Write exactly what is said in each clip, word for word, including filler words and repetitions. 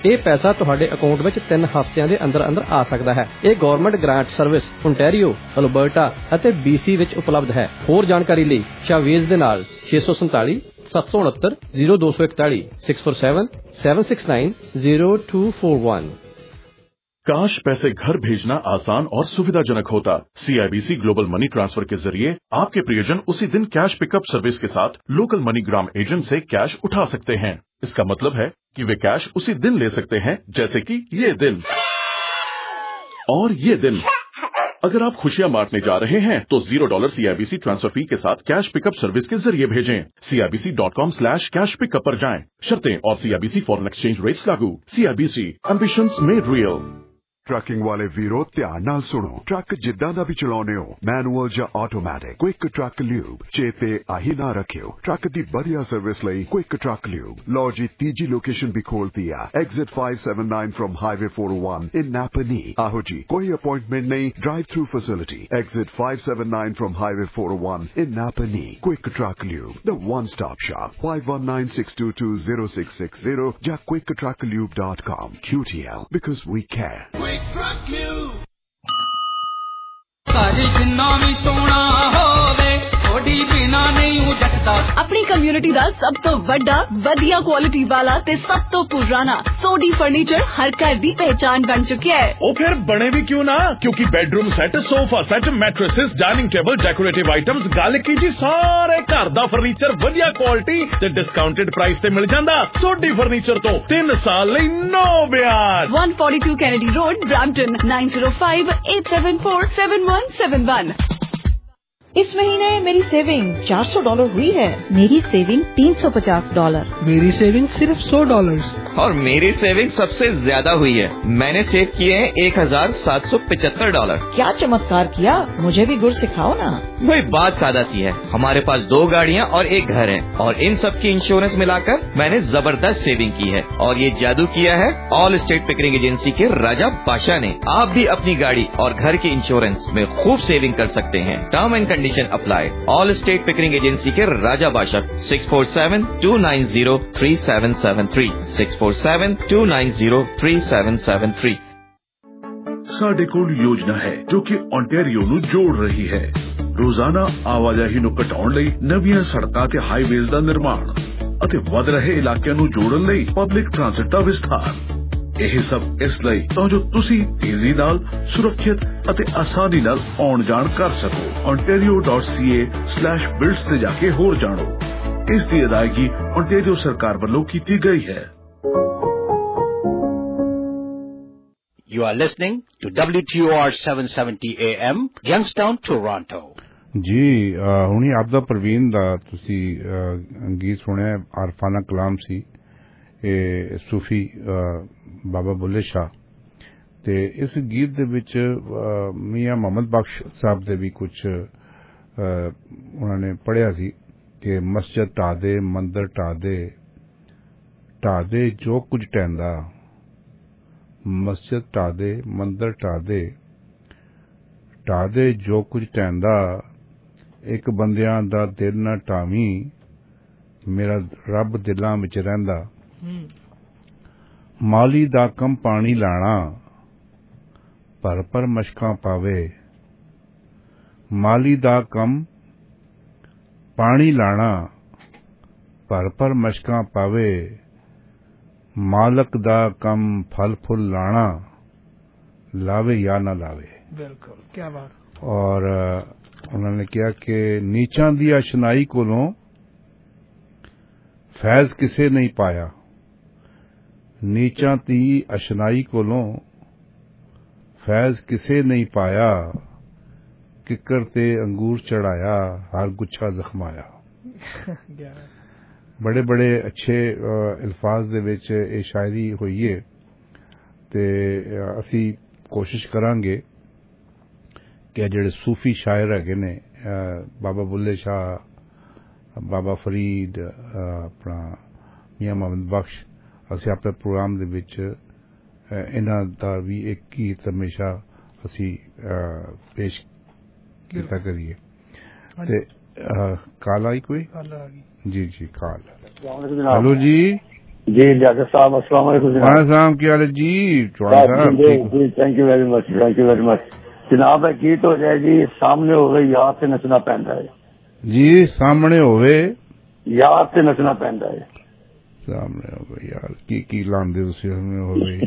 ਇਹ ਪੈਸਾ ਤੁਹਾਡੇ ਅਕਾਊਂਟ ਵਿੱਚ ਤਿੰਨ ਹਫ਼ਤਿਆਂ ਦੇ ਅੰਦਰ ਅੰਦਰ ਆ ਸਕਦਾ ਹੈ। ਇਹ government grant service Ontario, Alberta ਅਤੇ ਬੀਸੀ ਵਿੱਚ ਉਪਲਬਧ ਹੈ। ਹੋਰ ਜਾਣਕਾਰੀ ਲਈ ਸ਼ਾਵੇਜ਼ ਦੇ ਨਾਲ ਛੇ ਸੌ ਸੰਤਾਲੀ ਸੱਤ ਸੌ ਉਨੱਤਰ ਜ਼ੀਰੋ ਦੋ ਸੌ ਇਕਤਾਲੀ six four seven seven six nine zero two four one. काश पैसे घर भेजना आसान और सुविधाजनक होता। सीआईबीसी ग्लोबल मनी ट्रांसफर के जरिए आपके प्रियजन उसी दिन कैश पिकअप सर्विस के साथ लोकल मनीग्राम एजेंट से कैश उठा सकते हैं। इसका मतलब है कि वे कैश उसी दिन ले सकते हैं, जैसे कि ये दिन और ये दिन। अगर आप खुशियां बांटने जा रहे हैं तो zero dollar CIBC transfer fee के साथ कैश पिकअप सर्विस के जरिए भेजें। CIBC dot com slash cash pickup पर जाएं। शर्तें और सीआईबीसी फॉरेन एक्सचेंज रेट्स लागू। CIBC ambitions made real. Trucking वाले वीरो ध्यान नाल सुनो। ट्रक जिद्दां दा भी चलाउने हो, मैनुअल या ऑटोमैटिक, क्विक ट्रक ल्यूब चेते आही ना रखियो। ट्रक दी बढ़िया सर्विस लई क्विक ट्रक ल्यूब। लो जी तीजी लोकेशन भी खोलती है, exit five seven nine from highway four oh one in Napanee. आहो जी कोई अपॉइंटमेंट नहीं, drive through facility, exit five seven nine from highway four oh one in Napanee. Quick truck lube, the one stop shop. Five one nine six two two zero six six zero या quick truck lube dot com. Q T L, because we care। सारी जिन्ना भी सोना होवे थोड़ी बिना नहीं उजटदा। अपनी community दा सब तो वड्डा वधिया क्वालिटी वाला ते सब तो पुराना सोडी फर्नीचर हर घर दी पहचान बन चुका है। ओ फिर बने भी क्यों ना, क्योंकि bedroom set, sofa set, mattresses, dining table, decorative items, गल की जी सारे घर दा फर्नीचर वधिया क्वालिटी ते डिस्काउंटेड प्राइस ते मिल जांदा। सोडी फर्नीचर तो तीन साल लई नो ब्याज। One forty two Kennedy road, Brampton nine zero five eight seven four seven one seven one. इस महीने मेरी सेविंग चार सौ डॉलर हुई है। मेरी सेविंग तीन सौ पचास डॉलर। मेरी सेविंग सिर्फ सौ डॉलर। और मेरी सेविंग सबसे ज्यादा हुई है, मैंने सेव किए हैं एक हजार सात सौ पचहत्तर डॉलर। क्या चमत्कार किया, मुझे भी गुर सिखाओ ना। भाई बात सादा सी है, हमारे पास दो गाड़ियाँ और एक घर है और इन सब की इंश्योरेंस मिलाकर मैंने जबरदस्त सेविंग की है। और ये जादू किया है ऑल स्टेट पिकरिंग एजेंसी के राजा बादशाह ने। आप भी अपनी गाड़ी और घर के इंश्योरेंस में खूब सेविंग कर सकते हैं। Term and condition apply. Allstate Pickering agency के Raja Badshah six four seven two nine zero three seven seven three six four seven two nine zero three seven seven three. ਸਾਡੇ ਕੋਲ ਯੋਜਨਾ ਹੈ ਜੋ ਕਿ ਓਨਟਾਰੀਓ ਨੂੰ ਜੋੜ ਰਹੀ ਹੈ। ਰੋਜ਼ਾਨਾ ਆਵਾਜਾਈ ਨੂੰ ਘਟਾਉਣ ਲਈ ਨਵੀਆਂ ਸੜਕਾਂ ਤੇ ਹਾਈਵੇਜ਼ ਦਾ ਨਿਰਮਾਣ ਅਤੇ ਵਧ ਰਹੇ ਇਲਾਕਿਆਂ ਨੂੰ ਜੋੜਨ ਲਈ ਪਬਲਿਕ ਟ੍ਰਾਂਸਪੋਰਟ ਦਾ ਵਿਸਥਾਰ। ਇਹ ਸਭ ਇਸ ਲਈ ਤਾਂ ਜੋ ਤੁਸੀਂ ਤੇਜ਼ੀ ਨਾਲ, ਸੁਰੱਖਿਅਤ ਅਤੇ ਆਸਾਨੀ ਨਾਲ ਆਉਣ ਜਾਣ ਕਰ ਸਕੋ। ontario dot c a slash builds ਤੇ ਜਾ ਕੇ ਹੋਰ ਜਾਣੋ। ਇਸ ਦੀ ਅਦਾਇਗੀ ਓਨਟਾਰੀਓ ਸਰਕਾਰ ਵੱਲੋਂ ਕੀਤੀ ਗਈ ਹੈ। You are listening to W T O R seven seventy A M, Youngstown, Toronto. जी हुणी आपदा प्रवीण दा तुसी गीत सुनिया, आरफाना कलाम सी ए सूफी बाबा बुल्ले शाह ते इस गीत दे विच मियां मोहम्मद बख्श साहब दे भी कुछ उन्होंने पढ़िया सी कि मस्जिद ढा दे, मंदिर ढा दे, ढा दे जो कुछ टहंदा, मस्जिद ढा दे, मंदिर ढा दे, ढा दे जो कुछ टहंदा, एक बंदियां दा दिल ना ढावी, मेरा रब दिलां विच रहिंदा। माली दा कम पानी लाना, पर पर मशकां पावे, माली दा कम पानी लाना, पर पर मशकां पावे, मालक दा कम फल फुल लाना, लावे या ना लावे। बिल्कुल, क्या बात। और उन्होंने कहा कि नीचां दी अशनाई कोलों फैज किसे नहीं पाया, नीचां दी अशनाई कोलों फैज किसे नहीं पाया, किकर ते अंगूर चढ़ाया, हर गुच्छा जख्माया। बड़े बड़े अच्छे अल्फाज दे विच ये शायरी हुई है ते असी कोशिश करांगे कि जेड़े सूफी शायर हैगे ने बाबा बुल्ले शाह, बाबा फरीद, अपना मियां मोहम्मद बख्श, असी अपने प्रोग्राम दे विच इन्हां दा भी एक गीत हमेशा असी पेश कीता करिए। ते काल आई कोई? जी जी काल। हेलो जी, जी लियाकत साहब अस्सलाम वालेकुम। वालेकुम, क्या हाल है जी चौहान साहब? जी thank you very much, thank you very much जनाब। है गीत हो जाए जी, सामने हो गई याद से नचना पैंदा है जी, सामने होवे याद से नचना पैंदा है। सामने हो गई यार की की लांदे उसे सामने हो गई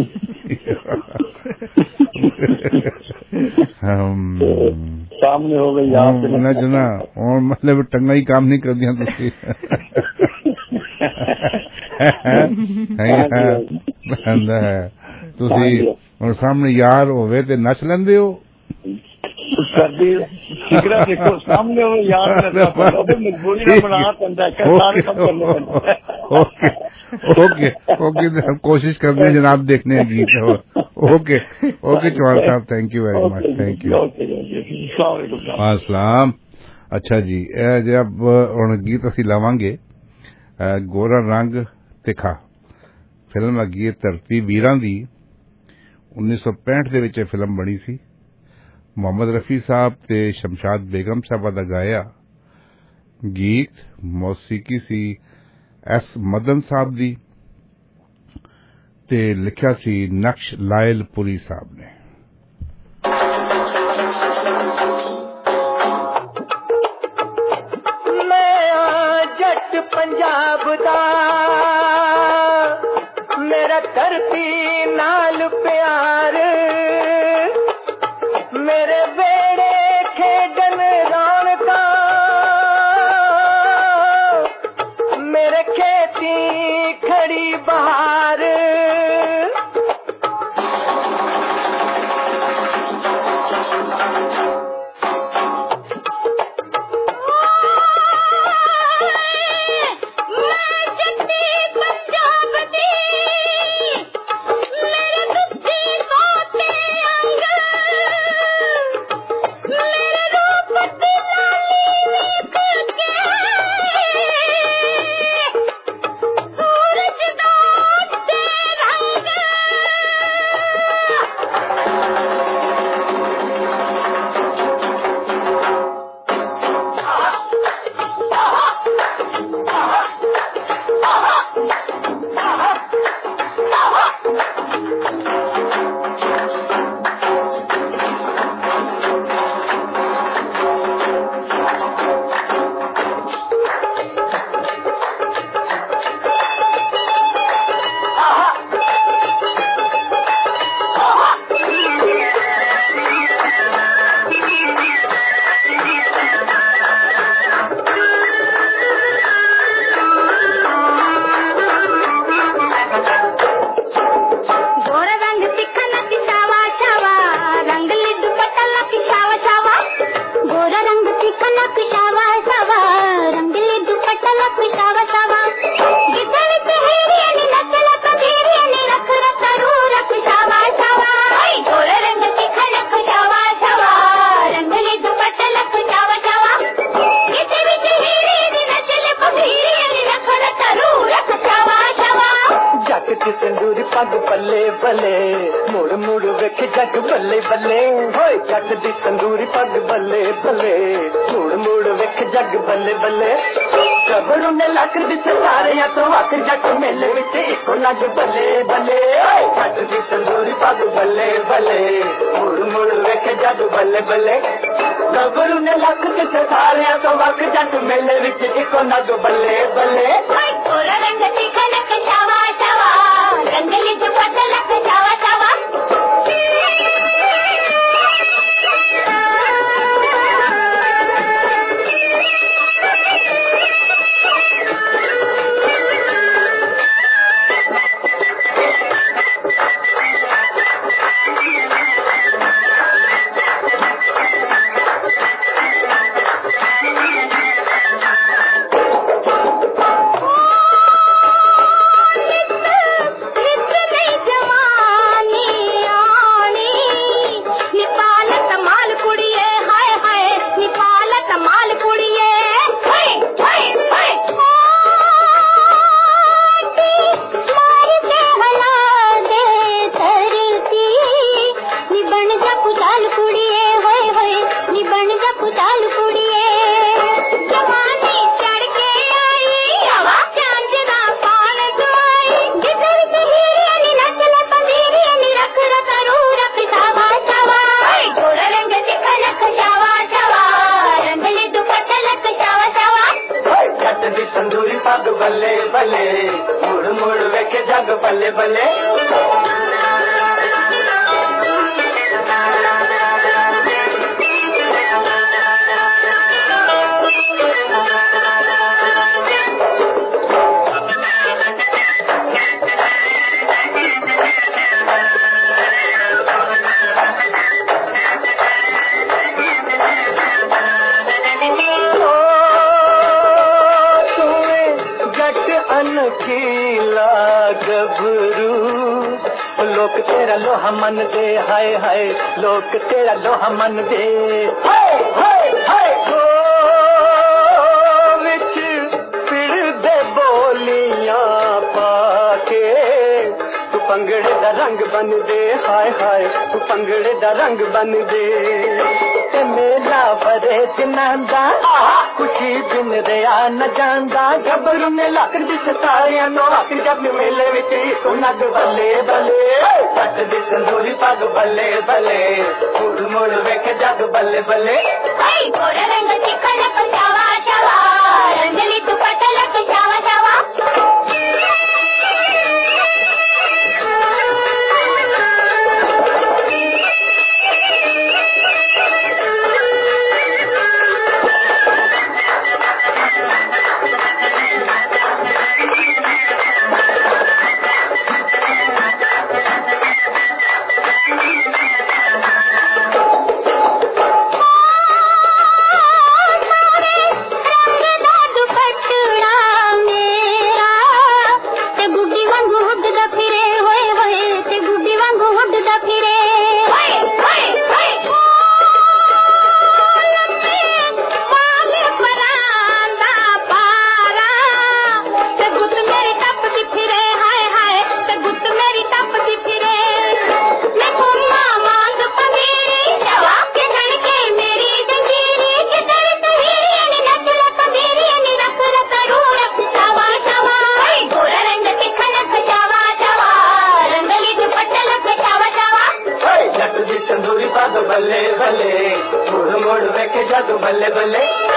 हम सामने हो गई याद से नचना और मतलब टंगा ही काम नहीं कर दिया तुसी पैंदा है तुसी और सामने यार होवे ते नच लेंदे हो। देखो सामने हो याद मजबूरी ना बना पैंदा सारे काम करने पैंदा। ओके ओके ओके हम कोशिश करते हैं जनाब देखने हैं गीत। ओके ओके चौहान साहब, thank you very much, thank you. अस्सलाम। अच्छा जी, जब हुण गीत असीं लवांगे गोरा रंग तिखा फिल्म हैगी धरती वीरां दी। उन्नीस सौ पैंठ दे विच फिल्म बनी सी। मोहम्मद रफी साहब ते शमशाद बेगम साहबा दा गाया गीत, मौसीकी सी एस मदन साहब दी ते लिखिया सी नक्श लायल पुरी साहब ने। मैं जट पंजाब दा मेरा धरती नाल प्यार, मेरे बेड़े खेडन रौनका मेरे खेती खड़ी बहार। तंदूरी पग बल्ले बल्ले मुड़ मुड़ वेख जग बल्ले बल्ले होए जग दी तंदूरी पग बल्ले बल्ले मुड़ मुड़ वेख जग बल्ले बल्ले गबरू ने लक दिते सारे तो आख जग मेले विच इको लग बल्ले बल्ले होए जग दी तंदूरी पग बल्ले बल्ले मुड़ मुड़ वेख जग बल्ले बल्ले गबरू ने लक दिते सारे तो आख जग मेले विच इको लग बल्ले बल्ले थोड़ा रंग दिखा लक शावा शावा रंगली दुपट्टा लग जावा जावा बल्ले बल्ले खीला गबरू लोक तेरा लोहा मन दे हाय हाय लोक तेरा लोहा मन दे हाय हाय हाय हो विच फिर दे बोलियां पाके तू पंगड़े दा रंग बन दे हाय हाय तू पंगड़े दा रंग बन दे ते मेला भरे जिन्दा खुशी बिन रिया न जांदा गबरू ने लक दिस तारियां नो आख जब मेले विच इक नग बल्ले बल्ले पट दी संदूरी पग बल्ले बल्ले मुड़ मुड़ वेख जग बल्ले बल्ले आई गोरे रंग चिकन पचावा चावा रंगली दुपट्टा लक चावा चावा बल्ले बल्ले मुड़ मुड़ वेखे जादू बल्ले बल्ले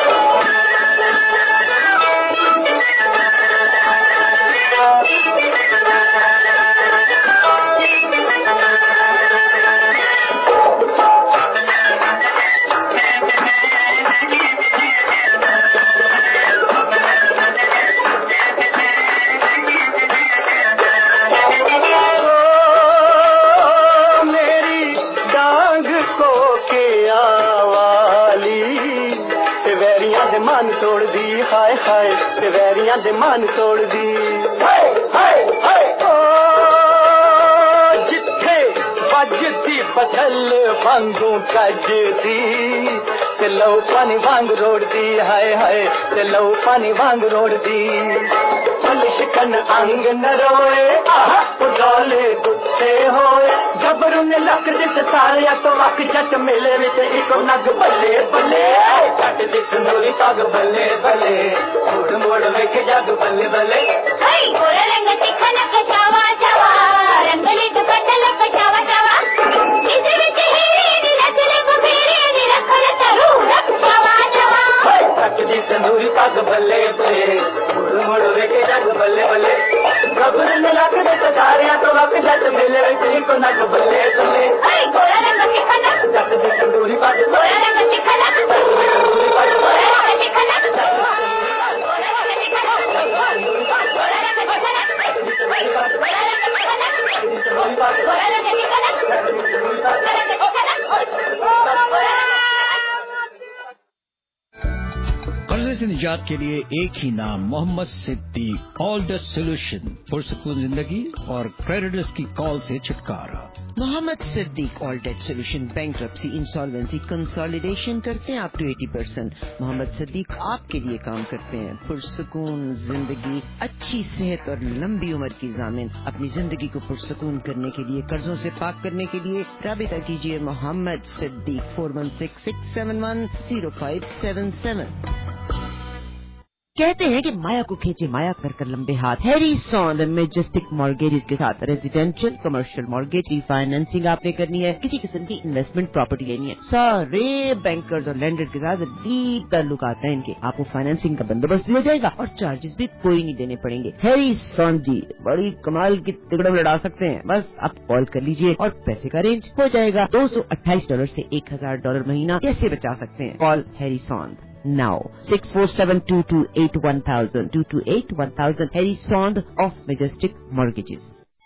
मान तोड़ दी हाय हाय ते वैरियां दे मान तोड़ दी हाय हाय हाय ओ जिथे बजदी फसल वांगू कजदी ते लो पानी वांग रोड़ दी हाय हाय ते लो पानी वांग रोड़ दी शिकन अंग न रोए आहा उड़ाले गुस्से होए जबरू ने लक दिस तारिया तो वक जट मेले विच इक नग बल्ले बल्ले जट दिस नूरी पग बल्ले बल्ले मुड़ मुड़ वेख जग बल्ले बल्ले हाय गोरे रंग चिकन कचावा चावा रंगली दुपट्टा लक चावा चावा इस विच हीरे नी रचले गुबेरे नी रखल तरू रख चावा चावा हाय जट दिस नूरी पग बल्ले बल्ले मुड़ मुड़ वेख जग बल्ले बल्ले गबर ने लक दिस तारिया तो वक जट मेले विच इक नग बल्ले बल्ले हाय गोरे रंग चिकन जट दिस नूरी पग गोरे रंग चिकन नूरी पग गोरे रंग चिकन कर्जे से निजात के लिए एक ही नाम Mohammed Siddiq all the solution पुरसुकून जिंदगी और क्रेडिटर्स की कॉल से छुटकारा। Mohammed Siddiq all debt solution bankruptcy insolvency consolidation करते हैं आप two eighty percent. Mohammed Siddiq आपके लिए काम करते हैं पुरसुकून जिंदगी, अच्छी सेहत और लंबी उम्र की जामिन। अपनी जिंदगी को पुरसुकून करने के लिए, कर्जों से पाक करने के लिए राबिता कीजिए Mohammed Siddiq four one six six seven one zero five seven seven. कहते हैं कि माया को खींचे माया कर कर लंबे हाथ। हैरिसन मैजेस्टिक मॉर्गेजेस के साथ रेजिडेंशियल कमर्शियल मॉर्गेज की फाइनेंसिंग आपने करनी है, किसी किस्म की इन्वेस्टमेंट प्रॉपर्टी लेनी है, सारे बैंकर्स और लैंडर्स के साथ डीप ताल्लुकात हैं इनके। आपको फाइनेंसिंग का बंदोबस्त दिया जाएगा और चार्जेस भी कोई नहीं देने पड़ेंगे। हैरिसन जी बड़ी कमाल की तिकड़म लड़ा सकते हैं। बस आप कॉल कर लीजिए और पैसे का रेंज हो जाएगा। दो सौ अट्ठाईस डॉलर से एक हजार डॉलर महीना कैसे बचा सकते हैं? Call Harrison now six four seven two two eight one thousand two two eight one thousand Harrison of Majestic Mortgages।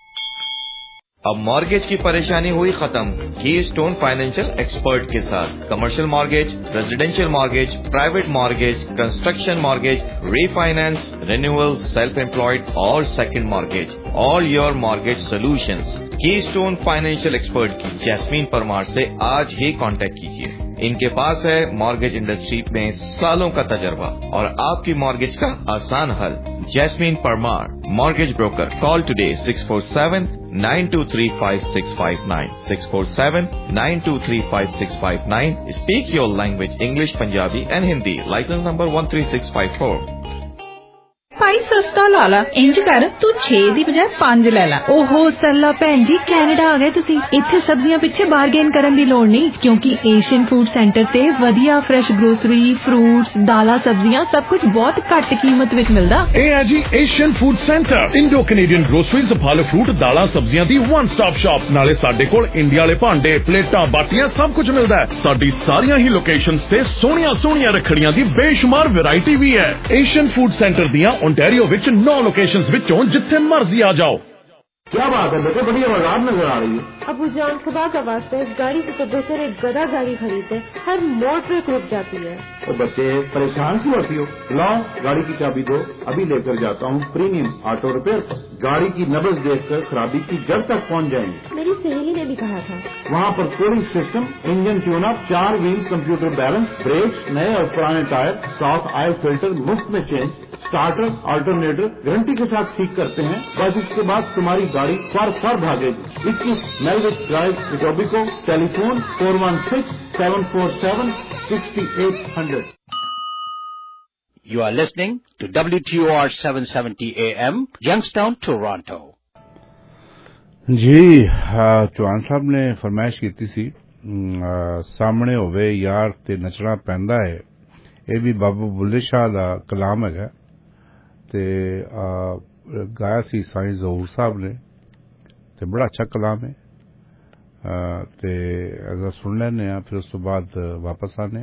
अब मॉर्गेज की परेशानी हुई खत्म कीस्टोन फाइनेंशियल एक्सपर्ट के साथ। Commercial mortgage, residential mortgage, private mortgage, construction mortgage, refinance, renewal, self employed और second mortgage, all your mortgage solutions. Keystone financial expert की Jasmine Parmar से आज ही कांटेक्ट कीजिए। इनके पास है मॉर्गेज इंडस्ट्री में सालों का तजर्बा और आपकी मॉर्गेज का आसान हल। Jasmine Parmar, mortgage broker. Call today six four seven nine two three five six five nine six four seven nine two three five six five nine. Speak your language English, Punjabi and Hindi. License number one three six five four. भाई सस्ता ला ला, इंज कर तू छे दी बजाय पांच ले ला। ओहो सरला भैन जी, कैनेडा आ गए तुसी। इत्थे सब्जियां पिछे बारगेन करन दी लोड़ नहीं, क्योंकि एशियन फूड सेंटर ते वधिया फ्रेश ग्रोसरी, फ्रूट्स, दाला, सब्जियां सब कुछ बहुत घट कीमत विच मिलदा। ए है जी Asian food centre, Indo Canadian groceries, फल फ्रूट, दाला, सब्जियां दी वन स्टॉप शॉप। नाले साडे कोल इंडिया वाले भांडे, प्लेटां, बाटियां सब कुछ मिलदा है। साडी सारियां ही लोकेशंस ते सोहणियां सोहणियां रखड़ियां दी बेशुमार वैरायटी भी है। एशियन फूड सेंटर दियां ओंटारियो विच नौ लोकेशंस विचों जिथे मर्जी आ जाओ। क्या बात है बेटे, बड़ी आवाज नजर आ रही है। अबू जान खुदा का वास्ते इस गाड़ी से तो बेहतर एक गधा गाड़ी खरीदे, हर मोड़ पे रुक जाती है। तो बच्चे परेशान क्यों होती हो? लाओ गाड़ी की चाबी दो, अभी लेकर जाता हूँ प्रीमियम ऑटो रिपेयर पर। गाड़ी की नब्ज देखकर खराबी की जड़ तक पहुँच जाएंगे। मेरी सहेली ने भी कहा था। वहाँ पर cooling system, engine tune up, चार व्हील कंप्यूटर बैलेंस, ब्रेक, नए और पुराने टायर, साफ ऑयल फिल्टर मुफ्त में चेंज, स्टार्टर अल्टरनेटर गारंटी के साथ ठीक करते हैं। बस इसके बाद तुम्हारी गाड़ी फर फर भागेगी। इक्कीस Melwich drive, Etobicoke. Telephone four one six seven four seven sixty eight hundred. You are listening to W T O R seven seventy A M, Youngstown, Toronto. जी चौहान साहब ने फरमाइश की सी सामने होवे यार ते नचना पैंदा है। ये भी बाबा बुल्ले शाह का कलाम है ते गाया सी साईं ज़हूर साहब ने, ते बड़ा अच्छा कलाम है। ते अगर सुन लेने फिर उस तो बाद वापस आने।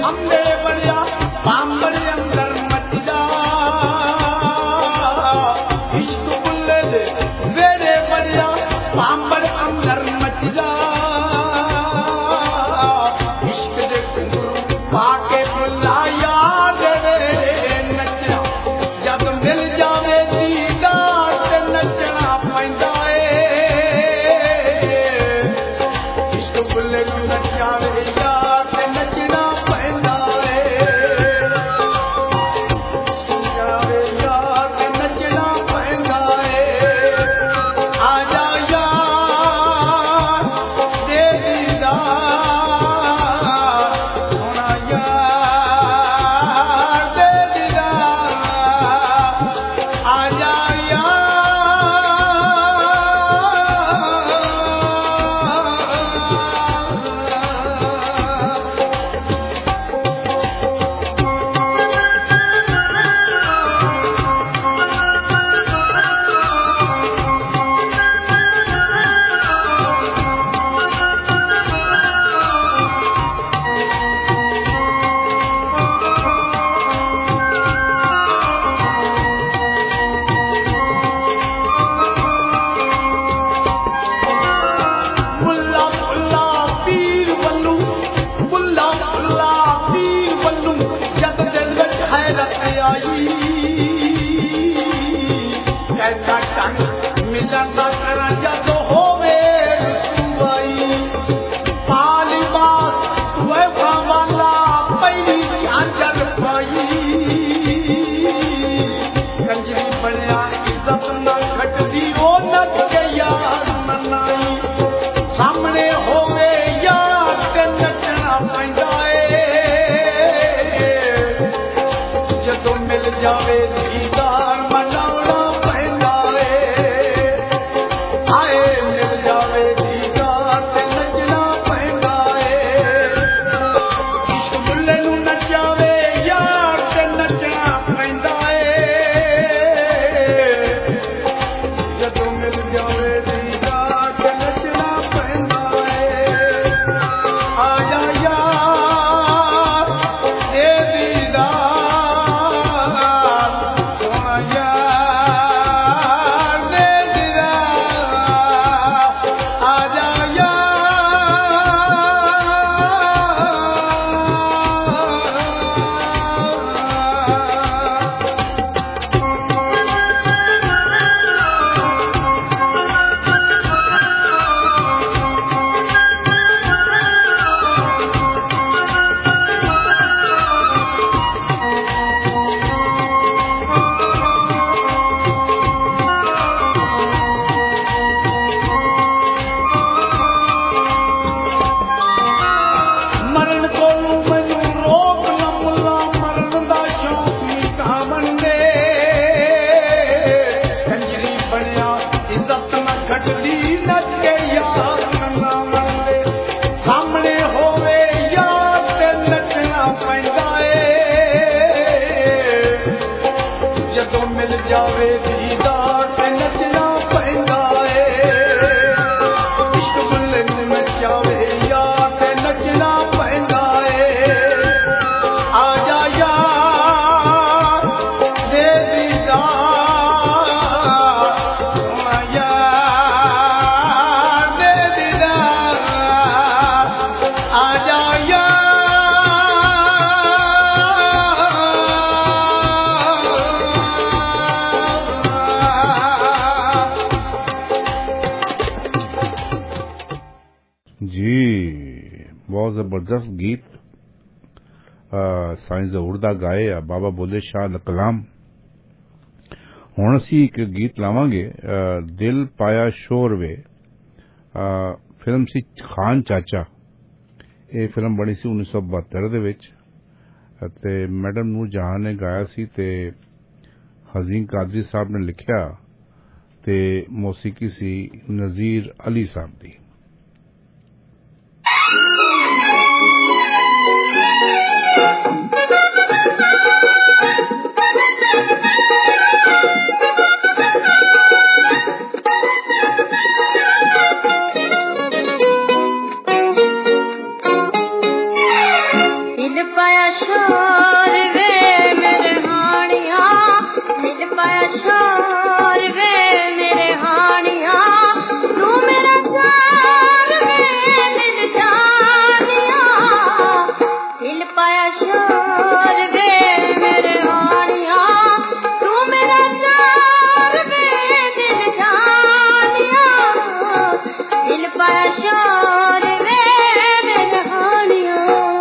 अम्बे बढ़िया पांबड़ अंदर मच जा इश्क बुल्ले दे वेरे बढ़िया पांबड़ अंदर मच जा इश्क दे पाके बुला याद रे नचना जब मिल जावे दीदार ते नचना पैंदा ए इश्क बुल्ले नचावे यार ते नचना पैंदा ए यारे यार ते नचना पैंदा ए आजा यार दे दीदार सोना यार दे दीदार आजा यार बुल्ला बुल्ला पीर बल्लू बुल्ला बुल्ला पीर बल्लू जब दिल विच हैरत आई कैसा टंग मिलन दा करा जद होवे सुवाई पाली बात वे भवाना पहली अंजल पाई कंजरी बनया इज्जत ना घटदी ओ नच गया मनाई सामने होवे यार ते नचना पैंदा ए जदों मिल जावे दीदार मनाउणा पैंदा ए आए मिल जावे दीदार ते नचना पैंदा ए इश्क बुल्ले नूं नचावे यार ते नचना पैंदा ए जदों मिल जावे दीदार ते नचना पैंदा ए आजा यार दे दीदार सोना यार दे दीदार आजा मरण कोलों मैनू रोक ना मुल्ला मरण दा शौक मिटावन दे कंजरी बनया इज्जत ना घटदी नच के यार मनावन दे सामने होवे यार ते नचना पैंदा ए जदों मिल जावे दीदार ते नचना पैंदा ए इश्क बुल्ले नूं नचावे यार ते नचना पैंदा ए आजा यार दे दीदार सोना यार दे दीदार आजा यार जी बहुत जबरदस्त गीत साइंस जहूर दा गाए आ बाबा बुल्ले शाह दा कलाम। हुण असी एक गीत लावांगे दिल पाया शोर वे फिल्म सी खान चाचा। ये फिल्म बनी सी उन्नीस सौ बहत्तर दे विच ते मैडम नूर जहां ने गाया सी ते हजीन कादरी साहब ने लिखिया ते मौसीकी सी नजीर अली साहब दी। दिल पाया शोर वे मेरे हानिया, दिल पाया शोर वे मेरे हानिया, तू मेरा जान वे दिल जानिया, दिल पाया शोर वे मेरे हानिया, तू मेरा जान वे दिल जानिया, दिल पाया शोर वे मेरे हानिया।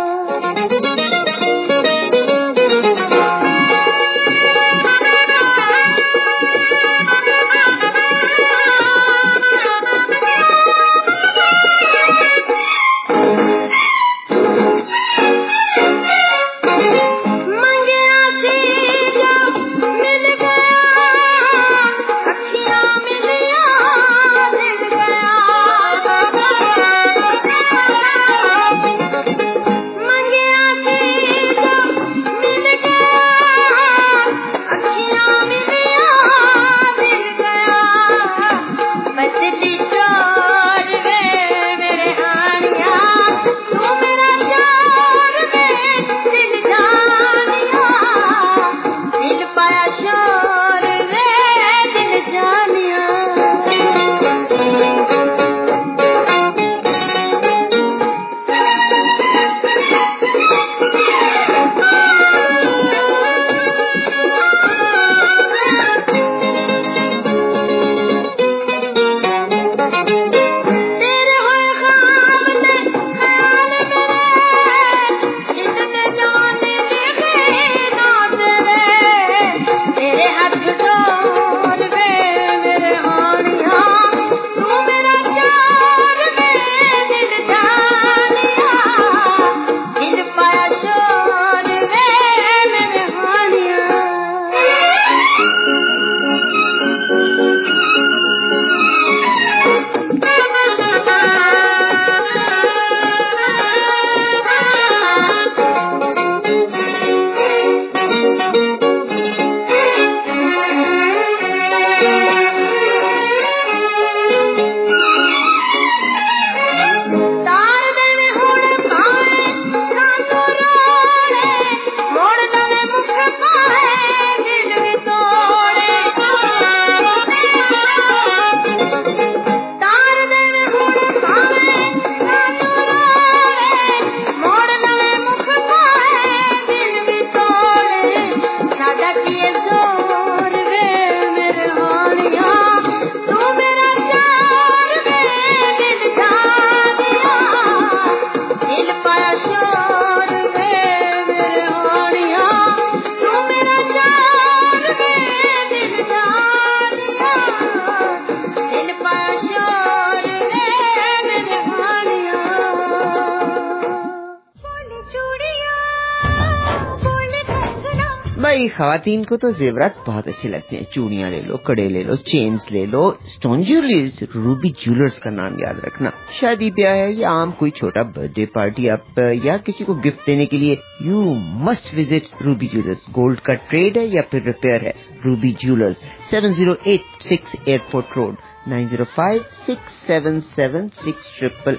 भाई खवातीन को तो जेवरात बहुत अच्छे लगते हैं, चूड़ियां ले लो, कड़े ले लो, चेन्स ले लो, स्टोन ज्वेलरीज। रूबी ज्वेलर्स का नाम याद रखना। शादी ब्याह है या आम कोई छोटा बर्थडे पार्टी आप या किसी को गिफ्ट देने के लिए you must visit Ruby jewellers. Gold का ट्रेड है या फिर रिपेयर है, Ruby jewellers, seven zero eight six airport road, nine zero five six seven seven six triple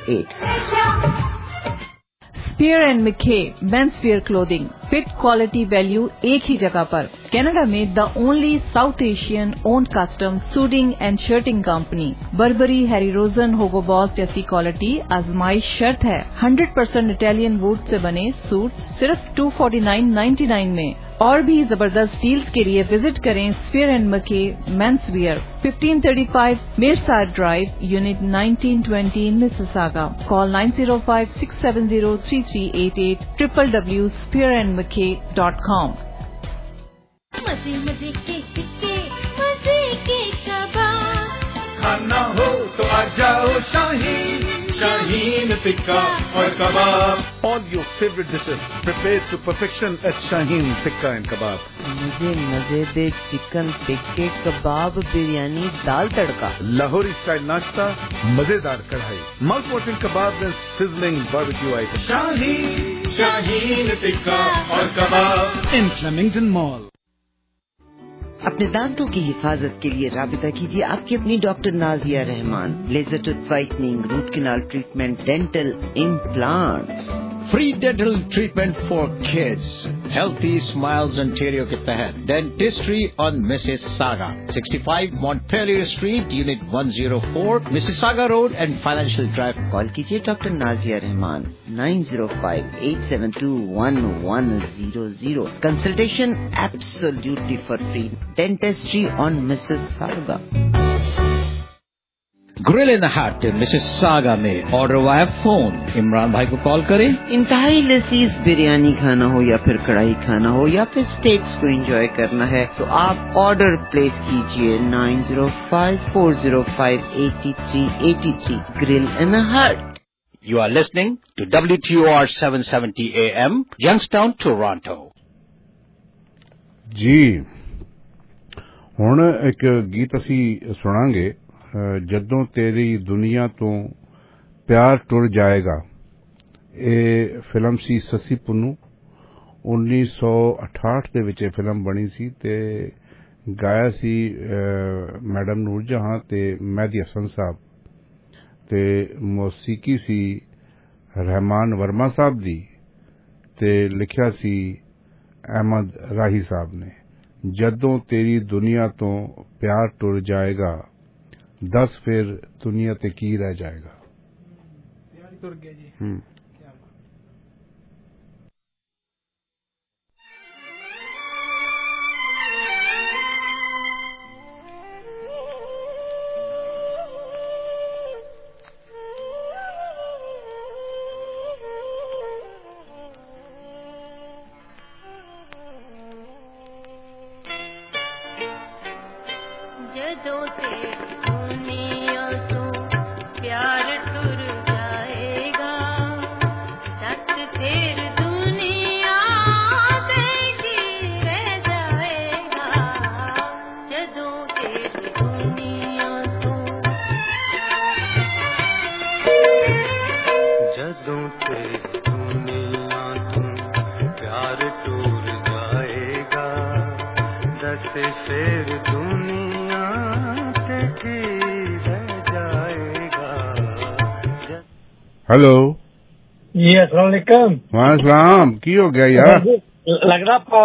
eight. Spier and Mackay men's wear clothing, fit quality value एक ही जगह पर। Canada में the only South Asian owned custom suiting and shirting company. Burberry, Harry Rosen, Hugo Boss जैसी quality आजमाइश शर्त है। Hundred percent Italian would say बने सूट सिर्फ two forty nine ninety nine में। और भी जबरदस्त डील्स के लिए विजिट करें Spier and Mackay men's wear, fifteen thirty five Meyerside drive, unit nineteen twenty in Mississauga. Call nine zero five six seven zero three three eight eight, triple डब्ल्यू Spier and Mackay dot com. मजे मजे के टिक्के, मजे के कबाब, खाना हो तो आ जाओ शाहीन, शाहीन टिक्का और कबाब। All your favorite dishes prepared to perfection at Shaheen Tikka and Kebab. मुझे मजेदार चिकन टिक्के, कबाब, बिरयानी, दाल तड़का, Lahori style नाश्ता, मजेदार कढ़ाई, mouth watering kebab and sizzling barbecue items. Shaheen, Shaheen tikka और कबाब In Flemington Mall. अपने दांतों की हिफाजत के लिए राबिता कीजिए आपकी अपनी doctor Nazia Rahman. Laser tooth whitening, root canal treatment, dental implants, free dental treatment for kids healthy smiles Ontario के तहत डेंटिस्ट्री ऑन मिसिसागा पैंसठ Montpellier street unit one oh four Mississauga road and financial drive. Call कीजिए doctor Nazia Rahman nine zero five eight seven two one one zero zero। Consultation absolutely for free. Dentistry on Mississauga. Grill in the hut Mississauga में order via phone. Imran भाई को call करें। इंतहाई लजीज बिरयानी खाना हो या फिर कढ़ाई खाना हो या फिर स्टेक्स को एंजॉय करना है तो आप ऑर्डर प्लेस कीजिए nine zero five four zero five eight three eight three। Grill in the hut. You are listening to W T O R seven seventy A M, Youngstown, Toronto. जी ਹੁਣ ਇੱਕ ਗੀਤ ਅਸੀਂ ਸੁਣਾਂਗੇ ਜਦੋਂ ਤੇਰੀ ਦੁਨੀਆ ਤੋਂ ਪਿਆਰ ਟੁਰ ਜਾਏਗਾ। ਇਹ ਫਿਲਮ ਸੀ ਸੱਸੀ ਪੁੰਨੂ उन्नीस सौ अठाहठ ਦੇ ਵਿੱਚ ਇਹ ਫਿਲਮ ਬਣੀ ਸੀ ਤੇ ਗਾਇਆ ਸੀ ਮੈਡਮ ਨੂਰਜਹਾਂ ਤੇ ਮਹਿਦੀ ਹਸਨ ਸਾਹਿਬ ਤੇ ਮੌਸੀਕੀ ਸੀ ਰਹਿਮਾਨ ਵਰਮਾ ਸਾਹਿਬ ਦੀ ਤੇ ਲਿਖਿਆ ਸੀ ਅਹਿਮਦ ਰਾਹੀ ਸਾਹਿਬ ਨੇ। ਜਦੋਂ ਤੇਰੀ ਦੁਨੀਆ ਤੋਂ ਪਿਆਰ ਟੁਰ ਜਾਏਗਾ ਦਸ ਫਿਰ ਦੁਨੀਆ ਤੇ ਕੀ ਰਹਿ ਜਾਏਗਾ। ਪਿਆਰ ਹੀ ਟੁਰ ਗਿਆ ਜੀ। ਹੂੰ ਜਦੋਂ ਤੇ ਦੁਨੀਆ ਤੋਂ ਪਿਆਰ ਟੁਰ ਜਾਏਗਾ ਦਸ ਫੇਰ ਦੁਨੀਆ ਤੇ ਕੀ ਰਹਿ ਜਾਏਗਾ। ਜਦੋਂ ਤੇ ਦੁਨੀਆ ਤੋਂ ਜਦੋਂ ਤੇ ਦੁਨੀਆ ਤੋਂ ਪਿਆਰ ਟੁਰ ਜਾਏਗਾ ਦਸ ਫੇਰ ਦੁਨੀਆ हेलो जी अस्सलाम वालेकुम। वालेकुम की हो गया यार लग रहा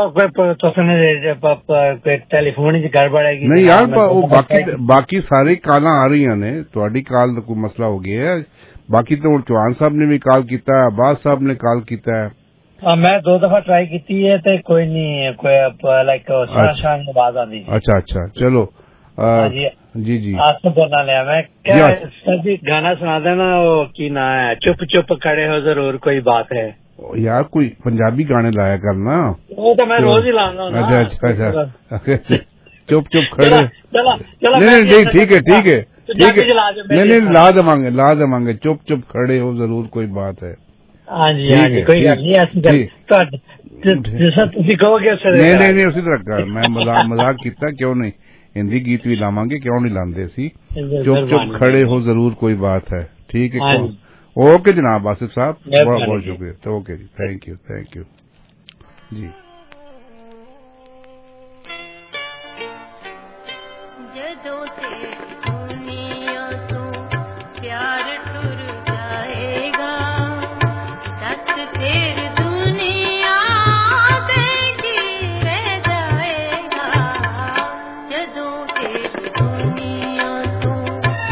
कोई टेलीफोन च गड़बड़ है। नहीं यार वो बाकी बाकी सारी काला आ रही ने थोड़ी काल कोई मसला हो गया है। बाकी तो चौहान साहब ने भी कॉल किया है अब्बास साहब ने कॉल किया है। हाँ मैं दो दफा ट्राई की है तो कोई नहीं कोई लाइक शान आवाज आती। अच्छा अच्छा चलो आ, जी जी जी आपसे बोलना लिया मैं क्या सभी गाना सुना देना वो की ना है चुप चुप खड़े हो जरूर कोई बात है यार कोई पंजाबी गाने लाया करना वो तो मैं रोज ही लाऊंगा। अच्छा अच्छा अच्छा चुप चुप खड़े नहीं नहीं ठीक है ठीक है ठीक है नहीं नहीं ला देवांगे ला देवांगे चुप चुप खड़े हो जरूर कोई बात है। हाँ जी हाँ जी कोई गल नहीं ऐसी जैसा तुम कहोगे नहीं नहीं नहीं उसी तरह कर मैं मजाक मजाक किया क्यों नहीं हिंदी गीत भी लावांगे क्यों नहीं लाते सी चुप चुप खड़े हो जरूर कोई बात है। ठीक है ओके जनाब आसिफ साहब बहुत बहुत शुक्रिया। ओके जी थैंक यू थैंक यू जी। ਜਦੋਂ ਤੇ ਦੁਨੀਆ ਤੋਂ ਪਿਆਰ ਟੁਰ ਜਾਏਗਾ ਦਸ ਫੇਰ ਦੁਨੀਆ ਤੇ ਕੀ ਰਹਿ ਜਾਏਗਾ। ਜਦੋਂ ਤੇ ਦੁਨੀਆ ਤੋਂ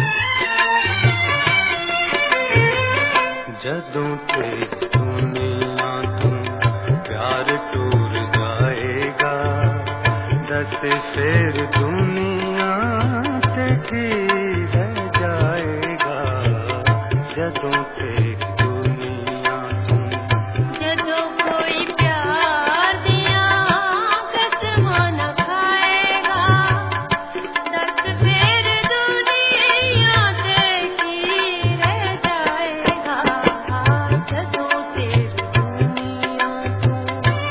ਜਦੋਂ ਤੇ ਦੁਨੀਆ ਤੋਂ ਪਿਆਰ ਟੁਰ ਜਾਏਗਾ ਦਸ ਫੇਰ ਦੁਨੀਆ ਤੇ ਕੀ ਰਹਿ ਜਾਏਗਾ। ਜਦੋਂ ਤੇ ਦੁਨੀਆ ਤੋਂ ਜਦੋਂ ਕੋਈ ਪਿਆਰ ਦੀਆਂ ਕਸਮਾਂ ਨਾ ਖਾਏਗਾ ਦਸ ਫੇਰ ਦੁਨੀਆ ਤੇ ਕੀ ਰਹਿ ਜਾਏਗਾ। ਜਦੋਂ ਤੇ ਦੁਨੀਆ ਤੋਂ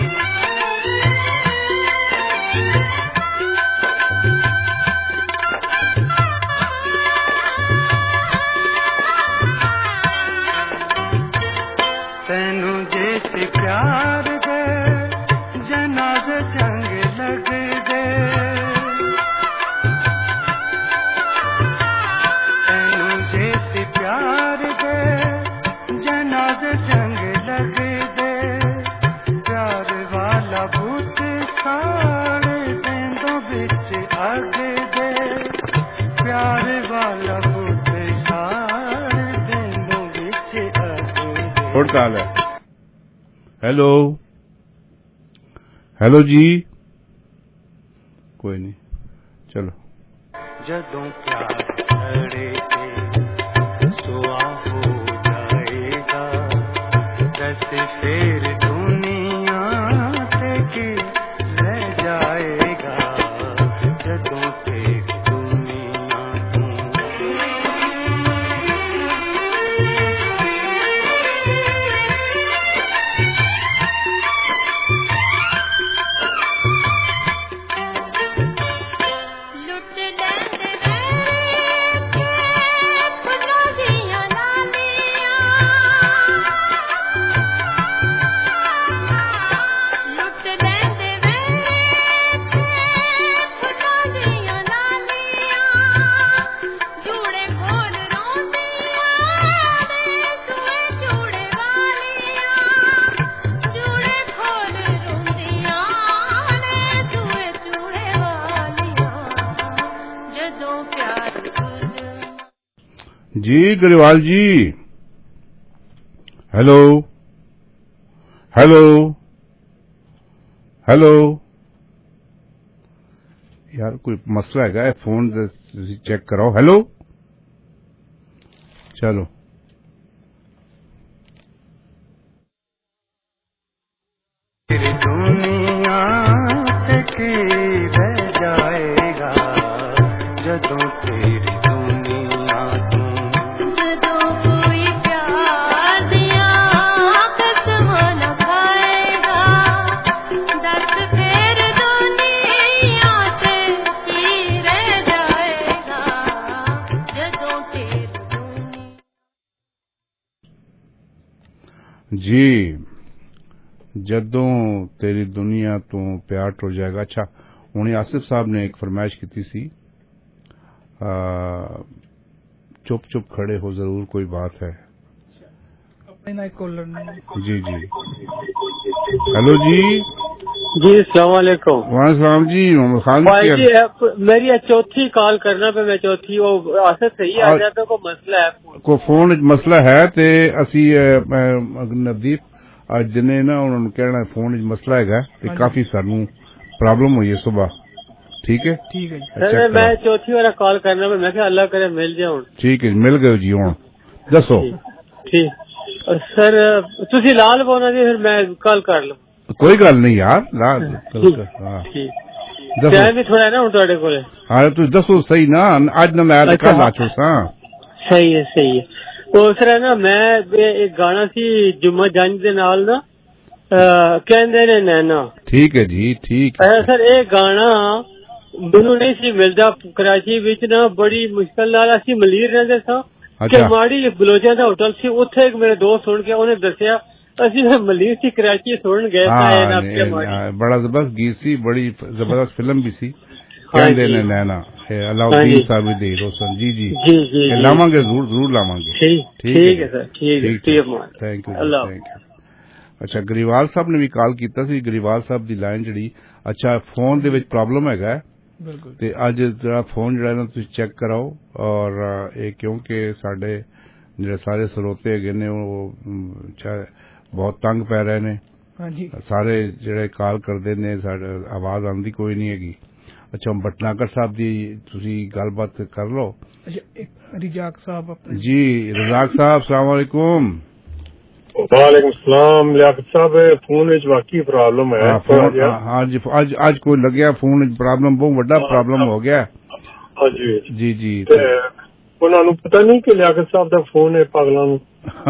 ਤੈਨੂੰ ਜੇ ਤੇ ਪਿਆਰ ਦੇ ਜਨਾਜ਼ੇ ਚੰਗ ਲੱਗਦੇ ਤੈਨੂੰ ਜੇ ਤੇ ਪਿਆਰ ਦੇ ਜਨਾਜ਼ੇ ਚੰਗ ਲੱਗਦੇ हाल है? हेलो हेलो जी, कोई नहीं, चलो। जदों प्यार खड़े पे सुआ हो जाएगा, कैसे फिर दुनिया से कि रह जाएगा, जदों तेरी दुनिया जी ग्रेवाल जी, हेलो हेलो हेलो, यार कोई मसला है, फोन चेक कराओ। हेलो, चलो। तेरी दुनिया से कि रह जाएगा, जदों तेरी दुनिया जदों कोई प्यार दिया कसम न खाएगा, दस फिर दुनिया से की रह जाएगा, जदों तेरी दुनिया। जी, जदों तेरी दुनिया तो प्यार टुट जाएगा। अच्छा, उन्हें आसिफ साहब ने एक फरमाइश की सी, चुप चुप खड़े हो जरूर कोई बात है। जी जी, हेलो जी जी, अस्सलाम वालेकुम। वालेकुम जी, मोहम्मद खान भाई जी, मेरी चौथी कॉल करना पे मैं चौथी वो आसिफ सही आ जाता, को मसला है, को फोन च मसला है ते असी नवदीप ਅੱਜ ਦਿਨੇ ਨਾ ਉਹਨਾਂ ਨੂੰ ਕਹਿਣਾ ਫੋਨ ਵਿੱਚ ਮਸਲਾ ਹੈਗਾ ਤੇ ਕਾਫੀ ਸਾਨੂੰ ਪ੍ਰੋਬਲਮ ਹੋਈ ਹੈ ਸੁਬਾਹ। ਠੀਕ ਹੈ ਠੀਕ ਹੈ ਸਰ, ਮੈਂ ਚੌਥੀ ਵਾਰ ਕਾਲ ਕਰਨਾ ਮੈਂ ਕਿਹਾ ਅੱਲਾ ਕਰੇ ਮਿਲ ਜਾਉਣ। ਠੀਕ ਹੈ, ਮਿਲ ਗਏ ਜੀ। ਹੁਣ ਦੱਸੋ। ਠੀਕ ਸਰ, ਤੁਸੀਂ ਲਾ ਲਵੋ ਨਾ ਜੀ, ਫਿਰ ਮੈਂ ਕਾਲ ਕਰ ਲਵਾਂ। ਕੋਈ ਗੱਲ ਨਹੀਂ ਯਾਰ, ਲਾ ਹਾਂ ਠੀਕ। ਟਾਈਮ ਵੀ ਥੋੜਾ ਹੈ ਨਾ ਹੁਣ ਤੁਹਾਡੇ ਕੋਲੇ। ਹਾਂ ਤੁਸੀਂ ਦੱਸੋ ਸਹੀ ਨਾ, ਅੱਜ ਨਾ ਲਾਇਆ ਤੇ ਕੱਲ ਆਚੋ ਸਾਂ। ਸਹੀ ਹੈ ਸਹੀ ਹੈ। ਉਹ ਸਰ ਨਾ ਮੈਂ ਇੱਕ ਗਾਣਾ ਸੀ ਜੁਮਾ ਜੰਜ ਦੇ ਨਾਲ ਨਾ, ਕਹਿੰਦੇ ਨੇ ਨੈਣਾ। ਠੀਕ ਹੈ ਜੀ, ਠੀਕ ਹੈ ਸਰ। ਇਹ ਗਾਣਾ ਮੈਨੂੰ ਨਹੀਂ ਸੀ ਮਿਲਦਾ ਕਰਾਚੀ ਵਿੱਚ ਨਾ, ਬੜੀ ਮੁਸ਼ਕਲ ਨਾਲ। ਅਸੀਂ ਮਲੀਰ ਰਹਿੰਦੇ ਸਾਂ ਕਿ ਮਾੜੀ ਬਲੋਚਾਂ ਦਾ ਹੋਟਲ ਸੀ, ਉੱਥੇ ਇੱਕ ਮੇਰੇ ਦੋਸਤ ਸੁਣ ਕੇ ਉਹਨੇ ਦੱਸਿਆ, ਅਸੀਂ ਮਲੀਰ ਸੀ ਕਰਾਚੀ ਸੁਣ ਗਏ। ਬੜਾ ਜ਼ਬਰਦਸਤ ਗੀਤ ਸੀ, ਬੜੀ ਜ਼ਬਰਦਸਤ ਫਿਲਮ ਵੀ ਸੀ, ਕਹਿੰਦੇ ਨੇ ਨੈਣਾ। अलाउद्दीन साहब दे रोशन। जी जी जी जी लावांगे, जरूर जरूर लावांगे। ठीक है सर, ठीक है, थैंक यू थैंक यू। अच्छा, ਗਰੀਵਾਲ ਸਾਹਿਬ ਨੇ ਵੀ ਕਾਲ ਕੀਤਾ ਸੀ। ਗਰੀਵਾਲ ਸਾਹਿਬ ਦੀ ਲਾਈਨ ਜਿਹੜੀ, ਅੱਛਾ ਫੋਨ ਦੇ ਵਿੱਚ ਪ੍ਰੋਬਲਮ ਹੈਗਾ ਤੇ ਅੱਜ ਜਿਹੜਾ ਫੋਨ ਜਿਹੜਾ ਨਾ ਤੁਸੀਂ ਚੈੱਕ ਕਰਾਓ। ਔਰ ਇਹ ਕਿਉਂਕਿ ਸਾਡੇ ਜਿਹੜੇ ਸਾਰੇ ਸਰੋਤੇ ਹੈਗੇ ਨੇ ਉਹ ਬਹੁਤ ਤੰਗ ਪੈ ਰਹੇ ਨੇ। ਸਾਰੇ ਜਿਹੜੇ ਕਾਲ ਕਰਦੇ ਨੇ, ਸਾਡੇ ਆਵਾਜ਼ ਆਉਂਦੀ ਕੋਈ ਨਹੀਂ ਹੈਗੀ। अच्छा, भटनागर साहब दी तुसी गलबात कर लो। रिजाक साहब जी, रजाक साहब अस्सलाम वालेकुम। वालेकुम सलाम। लियाकत साहब, फोन विच वाकई प्रॉब्लम है। हाँ जी, आज आज कोई लग्या फोन विच प्रॉब्लम, बहुत बड़ा प्रॉब्लम हो गया। हाँ जी जी जी। उन्हां नूं पता नहीं कि लियाकत साहब दा फोन है पागलां नूं।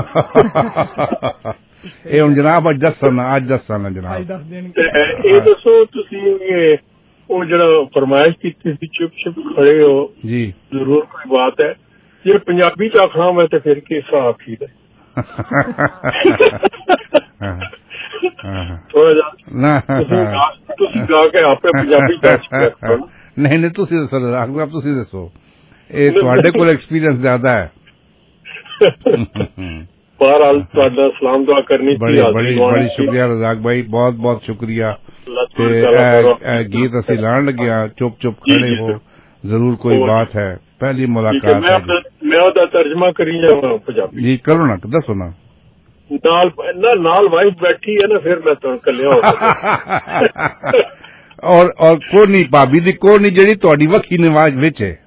ਇਹ ਹੁਣ ਜਨਾਬ ਅੱਜ ਦੱਸਣਾ, ਅੱਜ ਦੱਸਣਾ ਜਨਾਬ। ਇਹ ਦੱਸੋ ਤੁਸੀਂ ਉਹ ਜਿਹੜਾ ਫਰਮਾਇਸ਼ ਕੀਤੀ ਸੀ ਚੁੱਪ ਚੁੱਪ ਖੜੇ ਹੋ ਜੀ, ਜ਼ਰੂਰ ਕੋਈ ਬਾਤ ਹੈ। ਜੇ ਪੰਜਾਬੀ ਚ ਆਖਣਾ ਹੋਵੇ ਤੇ ਫਿਰ ਕੀ ਹਿਸਾਬ ਠੀਕ ਹੈ? ਥੋੜਾ ਜਿਹਾ ਤੁਸੀਂ ਗਾ ਕੇ ਆਪੇ ਪੰਜਾਬੀ ਚ। ਨਹੀਂ ਨਹੀਂ, ਤੁਸੀਂ ਦੱਸੋ ਰਾਗ ਸਾਹਿਬ, ਤੁਸੀਂ ਦੱਸੋ। ਇਹ ਤੁਹਾਡੇ ਕੋਲ ਐਕਸਪੀਰੀਅੰਸ ਜ਼ਿਆਦਾ ਹੈ। ਬਹਰਹਾਲ ਤੁਹਾਡਾ ਸਲਾਮ ਦੁਆ ਕਰਨੀ ਬੜੀ ਬੜੀ ਬੜੀ ਸ਼ੁਕਰੀਆ ਰਜ਼ਾਕ ਭਾਈ, ਬਹੁਤ ਬਹੁਤ ਸ਼ੁਕਰੀਆ। गीत असी लान लगे, चुप चुप खड़े हो जरूर कोई बात है, पहली मुलाकात है। मैं ओदा तर्जमा करी जावां पंजाबी। जी करो ना, दसो ना। ਨਾਲ ਨਾ ਨਾਲ ਵਾਈਫ बैठी है ना फिर मैं तो कलिया हो सकता और और कोई नहीं भाभी दी कोई नहीं जेड़ी ਤੁਹਾਡੀ ਵੱਖੀ ਨਿਵਾਜ ਵਿੱਚ ਹੈ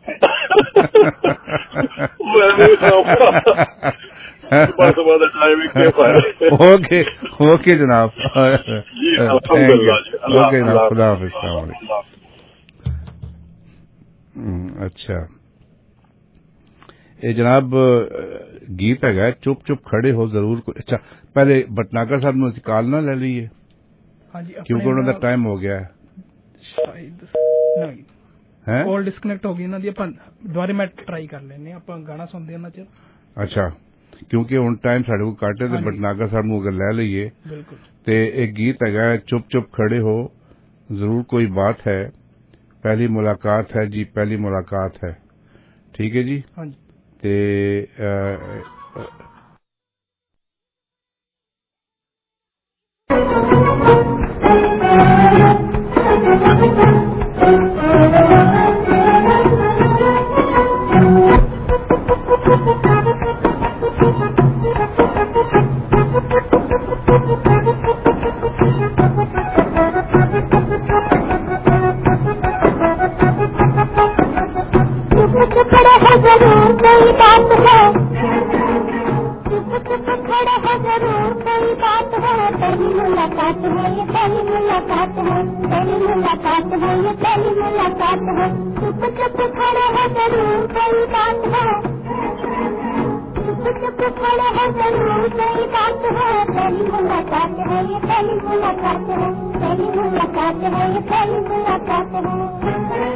ओके ओके जनाब ओके जनाब खुदा हाफिज़। अच्छा ये जनाब गीत है चुप चुप खड़े हो जरूर को। अच्छा पहले भटनागर साहब ने कॉल ना ले लीए क्योंकि उन्होंने टाइम हो गया है शायद नहीं कॉल डिस्कनेक्ट हो गई ना दी अपन दोबारा मैं ट्राई कर लेने अपन गाना सुनते हैं ना चल। अच्छा क्योंकि हुण टाइम साडे को घट है ते भटनागर साहब नूं अगर ले लईए ते एक गीत है चुप चुप खड़े हो जरूर कोई बात है पहली मुलाकात है जी पहली मुलाकात है। ठीक है जी हाँ जी ते आ, खड़ा है जरूर कोई बात है खड़ा है जरूर कोई बात है पहली मुलाकात है ये पहली मुलाकात है पहली मुलाकात है ये पहली मुलाकात है चुप चुप खड़ा है जरूर कोई बात है चुप चुप खड़ा है जरूर कोई बात है पहली मुलाकात है ये पहली मुलाकात है पहली मुलाकात है ये पहली मुलाकात है।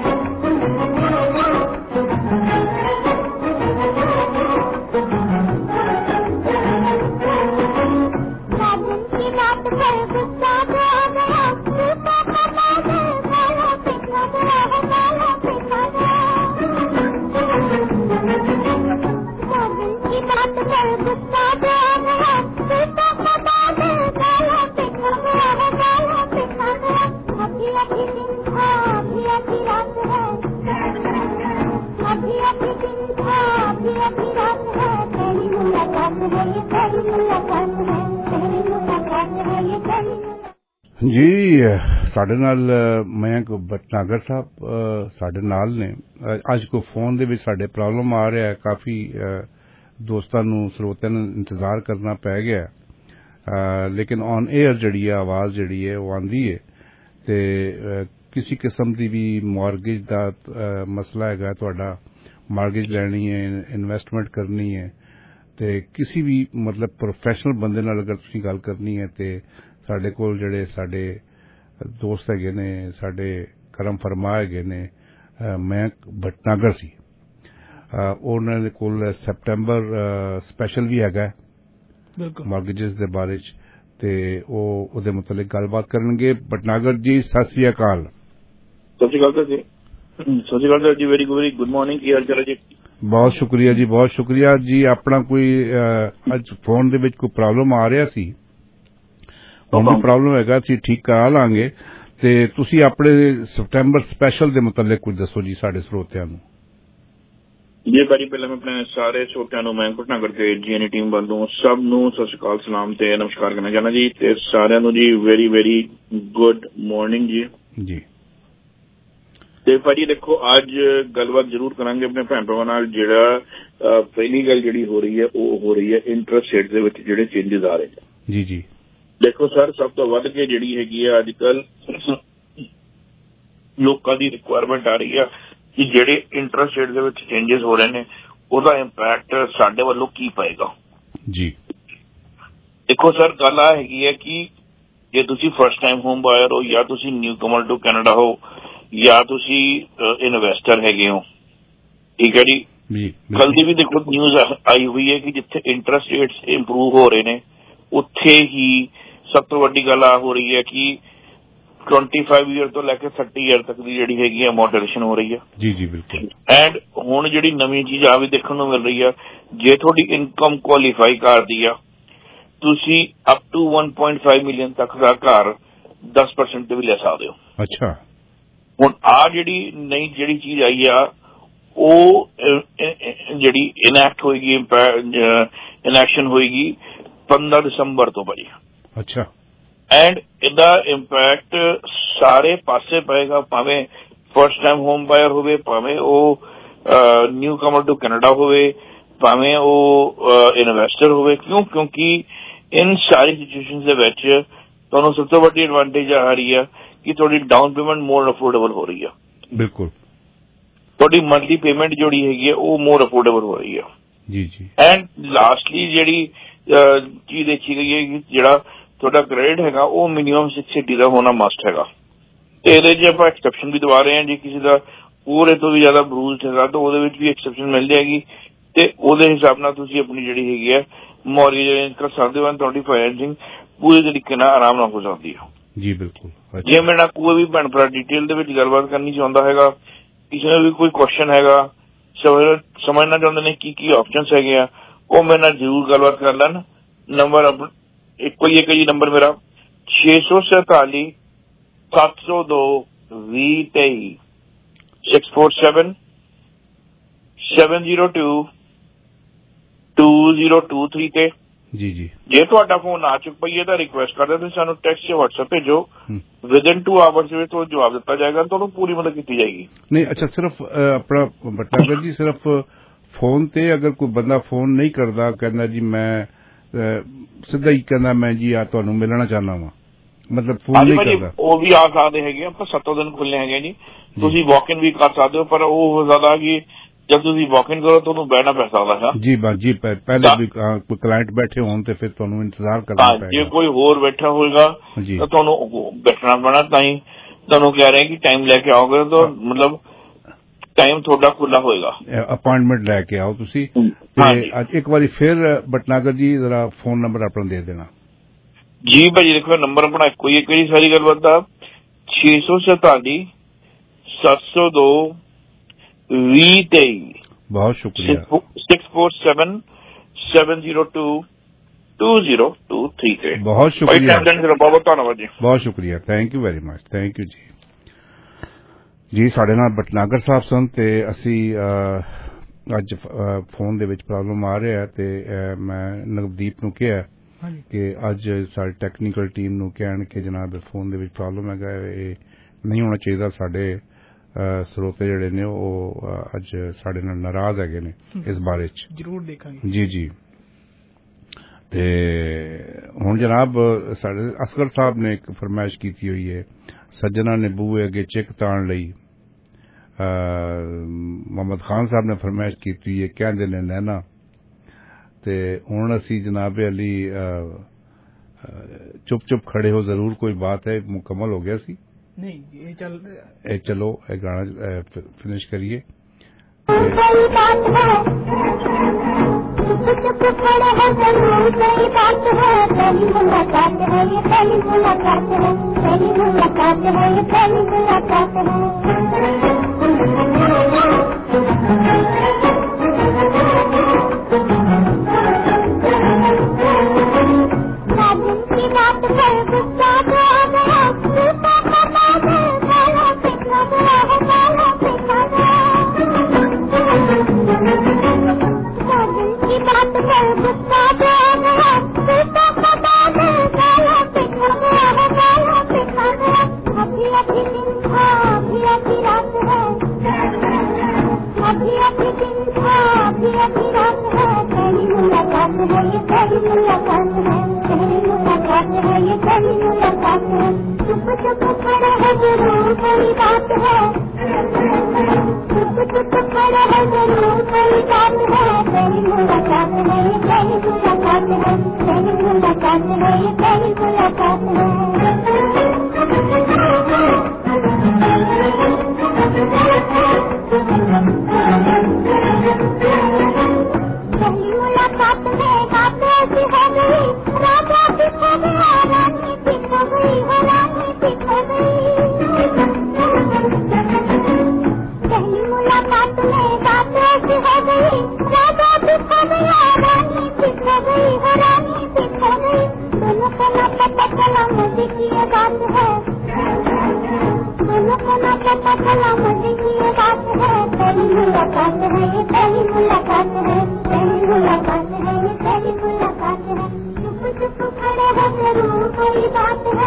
जी साडे नाल मयंक भटनागर साहब साडे नाल ने अज को फोन दे विच साडे प्रॉब्लम आ रहा है काफी दोस्तां नूं श्रोतिਆਂ ਨੂੰ इंतजार करना पै गया लेकिन ऑन एयर जिहड़ी है आवाज जिहड़ी है वो आंदी है ते किसी किस्म दी भी मॉर्गेज दा मसला हैगा तुहाडा मॉर्गेज लैनी है इन्वेस्टमेंट करनी है ते किसी भी मतलब प्रोफेशनल बंदे नाल अगर तुसीं गल करनी है ते साडे कोल जिहड़े साडे दोस्त हैगे ने साडे करम फरमा हैगे ने मयंक भटनागर सी उन्हां दे कोल सैप्टेंबर स्पैशल भी हैगा मॉर्गेजेस दे बारे च ते ओह ओहदे मुतलक गलबात करनगे। भटनागर जी सत श्री अकाल। सत श्री अकाल जी सत श्री अकाल जी वेरी वेरी गुड मॉर्निंग की हाल चाल है जी। बहुत शुक्रिया जी बहुत शुक्रिया जी अपना कोई अज फोन दे विच कोई प्रॉब्लम आ रहा सी हुण प्रॉब्लम हैगा सी ठीक करा लांगे ते तुसी अपने सितंबर स्पैशल दे मुतलक कुछ दसो जी साडे श्रोतिਆਂ ਨੂੰ। जी भाजी पहले मैं अपने सारे श्रोतिਆਂ ਨੂੰ मैं भटनागर के जीएनई टीम ਵੱਲੋਂ ਸਭ ਨੂੰ ਸਤਿ ਸ਼੍ਰੀ ਅਕਾਲ ਸਲਾਮ ਤੇ ਨਮਸਕਾਰ ਕਰਨਾ ਚਾਹੁੰਦਾ ਜੀ ਤੇ ਸਾਰਿਆਂ ਨੂੰ ਜੀ ਵੈਰੀ ਵੈਰੀ ਗੁੱਡ ਮਾਰਨਿੰਗ ਜੀ। ਜੀ ਤੇ ਭਾਜੀ ਦੇਖੋ ਅੱਜ ਗੱਲਬਾਤ ਜ਼ਰੂਰ ਕਰਾਂਗੇ ਆਪਣੇ ਭੈਣ ਭਰਾਵਾਂ ਨਾਲ ਜਿਹੜਾ ਪਹਿਲੀ ਗੱਲ ਜਿਹੜੀ ਹੋ ਰਹੀ ਹੈ ਉਹ ਹੋ ਰਹੀ ਹੈ ਇੰਟਰਸਟ ਰੇਟ ਦੇ ਵਿੱਚ ਜਿਹੜੇ ਚੇਂਜਸ ਆ ਰਹੇ ਨੇ। ਜੀ ਜੀ ਦੇਖੋ ਸਰ ਸਭ ਤੋਂ ਵੱਧ ਕੇ ਜਿਹੜੀ ਹੈਗੀ ਆ ਅੱਜ ਕੱਲ ਲੋਕਾਂ ਦੀ ਰਿਕੁਆਇਰਮੈਂਟ ਆ ਰਹੀ ਆ ਕਿ ਜਿਹੜੇ ਇੰਟਰਸਟ ਰੇਟ ਦੇ ਵਿੱਚ ਚੇਂਜਸ ਹੋ ਰਹੇ ਨੇ ਉਹਦਾ ਇੰਪੈਕਟ ਸਾਡੇ ਵੱਲੋਂ ਕੀ ਪਏਗਾ। ਜੀ ਦੇਖੋ ਸਰ ਗੱਲ ਆ ਹੈਗੀ ਹੈ ਕਿ ਜੇ ਤੁਸੀਂ ਫਸਟ ਟਾਈਮ ਹੋਮ ਬਾਇਰ ਹੋ ਜਾਂ ਤੁਸੀਂ ਨਿਊ ਕਮਰ ਟੂ ਕੈਨੇਡਾ ਹੋ ਜਾਂ ਤੁਸੀਂ ਇਨਵੈਸਟਰ ਹੈਗੇ ਹੋ ਠੀਕ ਹੈ ਜੀ। ਕੱਲ ਦੀ ਵੀ ਦੇਖੋ ਨਿਊਜ਼ ਆਈ ਹੋਈ ਹੈ ਕਿ ਜਿੱਥੇ ਇੰਟਰਸਟ ਰੇਟਸ ਇੰਪਰੂਵ ਹੋ ਰਹੇ ਨੇ ਉੱਥੇ ਹੀ ਸਭ ਤੋਂ ਵੱਡੀ ਗੱਲ ਆ ਹੋ ਰਹੀ ਹੈ ਕਿ ट्वेंटी फाइव ईयर तो लैके थर्टी ईयर तक की जी हैगी मॉडरेशन हो रही है। जी जी बिल्कुल एंड हुण जी नवी चीज आ भी देखने को मिल रही है जे थोड़ी इनकम क्वालीफाई करती है तुसी up to one point five million तक का घर दस परसेंट भी ले सकते हो। अच्छा हुण आ जी नई जी चीज आई आ वो जी इनैक्ट होएगी इनैक्शन होएगी पंद्रह दिसंबर तो भाई। अच्छा। एंड इहदा इंपैक्ट सारे पासे पएगा, भावें फर्स्ट टाइम होम बायर होवे, भावें वो न्यू कमर टू कैनेडा होवे, भावें वो इन्वेस्टर होवे। क्यों? क्योंकि इन सारी सिचुएशन दे विच तुहानूं सब तो वड्डी एडवांटेज आ रही है कि थोड़ी डाउन पेमेंट मोर अफोर्डेबल हो रही है। बिल्कुल। थोड़ी मंथली पेमेंट जोड़ी हैगी है वो मोर अफोर्डेबल हो रही है। जी जी। एंड लास्टली जिहड़ी चीज देखी गई है कि जिहड़ा थोड़ा क्रेडिट हैगा वो मिनिमम सिक्स एटी का होना मस्ट हैगा। ਇਹਦੇ 'ਚ ਆਪਾਂ एक्सेप्शन भी दवा रहे हैं जे किसी का पूरे तो भी ज्यादा ਬਰੂਜ਼ਡ ਹੈਗਾ ਤਾਂ ਉਹਦੇ ਵਿੱਚ ਵੀ एक्सेप्शन मिल जाएगी ਤੇ ਉਹਦੇ ਹਿਸਾਬ ਨਾਲ ਤੁਸੀਂ ਆਪਣੀ ਜਿਹੜੀ ਹੈਗੀ ਹੈ ਮੌਰਗੇਜ ਅਰੇਂਜ ਕਰ ਸਕਦੇ ਹੋ। ਤੁਹਾਡੀ ਫਾਈਨੈਂਸਿੰਗ ਪੂਰੇ ਤਰੀਕੇ ਨਾਲ ਆਰਾਮ ਨਾਲ ਹੋ ਜਾਂਦੀ ਹੈ। ਜੀ ਬਿਲਕੁਲ। ਜੇ ਮੇਰੇ ਨਾਲ ਕੋਈ ਵੀ ਭੈਣ ਭਰਾ ਡਿਟੇਲ ਦੇ ਵਿੱਚ ਗੱਲਬਾਤ ਕਰਨੀ ਚਾਹੁੰਦਾ ਹੈਗਾ, ਕਿਸੇ ਨੂੰ ਵੀ ਕੋਈ ਕੁਐਸਚਨ ਹੈਗਾ, ਸਮਝਣਾ ਚਾਹੁੰਦੇ ਨੇ ਕੀ ਕੀ ਆਪਸ਼ਨਸ ਹੈਗੇ ਆ, ਉਹ ਮੇਰੇ ਨਾਲ ਜ਼ਰੂਰ ਗੱਲਬਾਤ ਕਰ ਲੈਣ। ਨੰਬਰ ਇੱਕੋ ਹੀ ਇੱਕ ਜੀ ਨੰਬਰ ਮੇਰਾ ਛੇ ਸੌ ਸੈਤਾਲੀ ਸੱਤ ਸੌ ਦੋ ਵੀਹ ਤੇਈ six four seven seven zero two two zero two three ਤੇ। ਜੀ ਜੀ। ਜੇ ਤੁਹਾਡਾ ਫੋਨ ਨਾ ਚੁੱਕ ਪਈਏ ਤਾਂ ਰਿਕੁਐਸਟ ਕਰਦੇ ਤੁਸੀਂ ਸਾਨੂੰ ਟੈਕਸਟ ਜਾਂ WhatsApp ਭੇਜੋ, ਵਿਦ ਇਨ ਟੂ ਆਵਰਸ ਵਿੱਚ ਤੁਹਾਨੂੰ ਜਵਾਬ ਦਿੱਤਾ ਜਾਏਗਾ, ਤੁਹਾਨੂੰ ਪੂਰੀ ਮਦਦ ਕੀਤੀ ਜਾਏਗੀ। ਨਹੀਂ ਅੱਛਾ, ਸਿਰਫ ਆਪਣਾ ਬਟਨਾਗਰ ਜੀ ਸਿਰਫ ਫੋਨ ਤੇ ਅਗਰ ਕੋਈ ਬੰਦਾ ਫੋਨ ਨਹੀਂ ਕਰਦਾ, ਕਹਿੰਦਾ ਜੀ ਮੈਂ ਸਿੱਧਾ ਹੀ ਕਹਿੰਦਾ ਮੈਂ ਜੀ ਆ ਤੁਹਾਨੂੰ ਮਿਲਣਾ ਚਾਹੁੰਦਾ ਵਾਂ, ਮਤਲਬ ਫੋਨ ਨਹੀਂ ਕਰਦਾ, ਉਹ ਵੀ ਆ ਸਕਦੇ ਹੈਗੇ। ਆਪਾਂ ਸੱਤੋਂ ਦਿਨ ਖੁੱਲੇ ਹੈਗੇ ਜੀ, ਤੁਸੀਂ ਵਾਕ ਇਨ ਵੀ ਕਰ ਸਕਦੇ ਹੋ, ਪਰ ਉਹ ਜ਼ਿਆਦਾ ਕਿ जब तुम वॉक इन करो तो बैठना पै सकता है। जी बात जी, पहले भी कोई क्लाइंट बैठे हों तो फिर तुहानू इंतजार करना पड़ेगा। जे कोई होर बैठा होगा तो तुहानू बैठना पैना, ताई तुहानू कह रहे हैं कि टाइम लेके आओगे तो मतलब टाइम थोड़ा खुला होएगा, अपॉइंटमेंट लेके आओ तुसी। एक बार फिर बटनागर जी जरा फोन नंबर अपना दे देना। जी भाजी देखो नंबर अपना कोई एक सारी गलबात दा छे सौ सैताली सत्त सौ दो ਵੀਹ ਤੇਈ। ਬਹੁਤ ਸ਼ੁਕਰੀਆ। Six four seven seven zero two two zero two three ਤੇ। ਬਹੁਤ ਸ਼ੁਕਰੀਆ, ਬਹੁਤ ਬਹੁਤ ਧੰਨਵਾਦ ਜੀ। ਬਹੁਤ ਸ਼ੁਕਰੀਆ, thank you very much, thank you ਜੀ। ਜੀ ਸਾਡੇ ਨਾਲ ਬਟਨਾਗਰ ਸਾਹਿਬ ਸਨ ਤੇ ਅਸੀਂ ਅੱਜ ਫੋਨ ਦੇ ਵਿੱਚ ਪ੍ਰੋਬਲਮ ਆ ਰਿਹਾ ਤੇ ਮੈਂ ਨਵਦੀਪ ਨੂੰ ਕਿਹਾ ਕਿ ਅੱਜ ਸਾਡੀ ਟੈਕਨੀਕਲ ਟੀਮ ਨੂੰ ਕਹਿਣ ਕਿ ਜਨਾਬ ਫੋਨ ਦੇ ਵਿੱਚ ਪ੍ਰੋਬਲਮ ਹੈਗਾ, ਇਹ ਨਹੀਂ ਹੋਣਾ ਚਾਹੀਦਾ। ਸਾਡੇ ਸਰੋਤੇ ਜਿਹੜੇ ਨੇ ਉਹ ਅੱਜ ਸਾਡੇ ਨਾਲ ਨਾਰਾਜ਼ ਹੈਗੇ ਨੇ ਇਸ ਬਾਰੇ ਚ, ਜ਼ਰੂਰ ਦੇਖਾਂਗੇ। ਜੀ ਜੀ। ਤੇ ਹੁਣ ਜਨਾਬ ਸਾਡੇ ਅਸਗਰ ਸਾਹਿਬ ਨੇ ਇੱਕ ਫਰਮਾਇਸ਼ ਕੀਤੀ ਹੋਈ ਹੈ, ਸੱਜਣਾ ਨੇ ਬੂਹੇ ਅੱਗੇ ਚਿੱਕ ਤਾਣ ਲਈ। ਮੁਹੰਮਦ ਖਾਨ ਸਾਹਿਬ ਨੇ ਫਰਮਾਇਸ਼ ਕੀਤੀ ਹੋਈ ਹੈ, ਕਹਿੰਦੇ ਨੇ ਨੈਣਾ। ਤੇ ਹੁਣ ਅਸੀਂ ਜਨਾਬ ਅਲੀ ਚੁੱਪ ਚੁੱਪ ਖੜੇ ਹੋ, ਜ਼ਰੂਰ ਕੋਈ ਬਾਤ ਹੈ, ਮੁਕੰਮਲ ਹੋ ਗਿਆ ਸੀ। नहीं ये चल ए, चलो ए गाना फिनिश करिए। मुलाकात है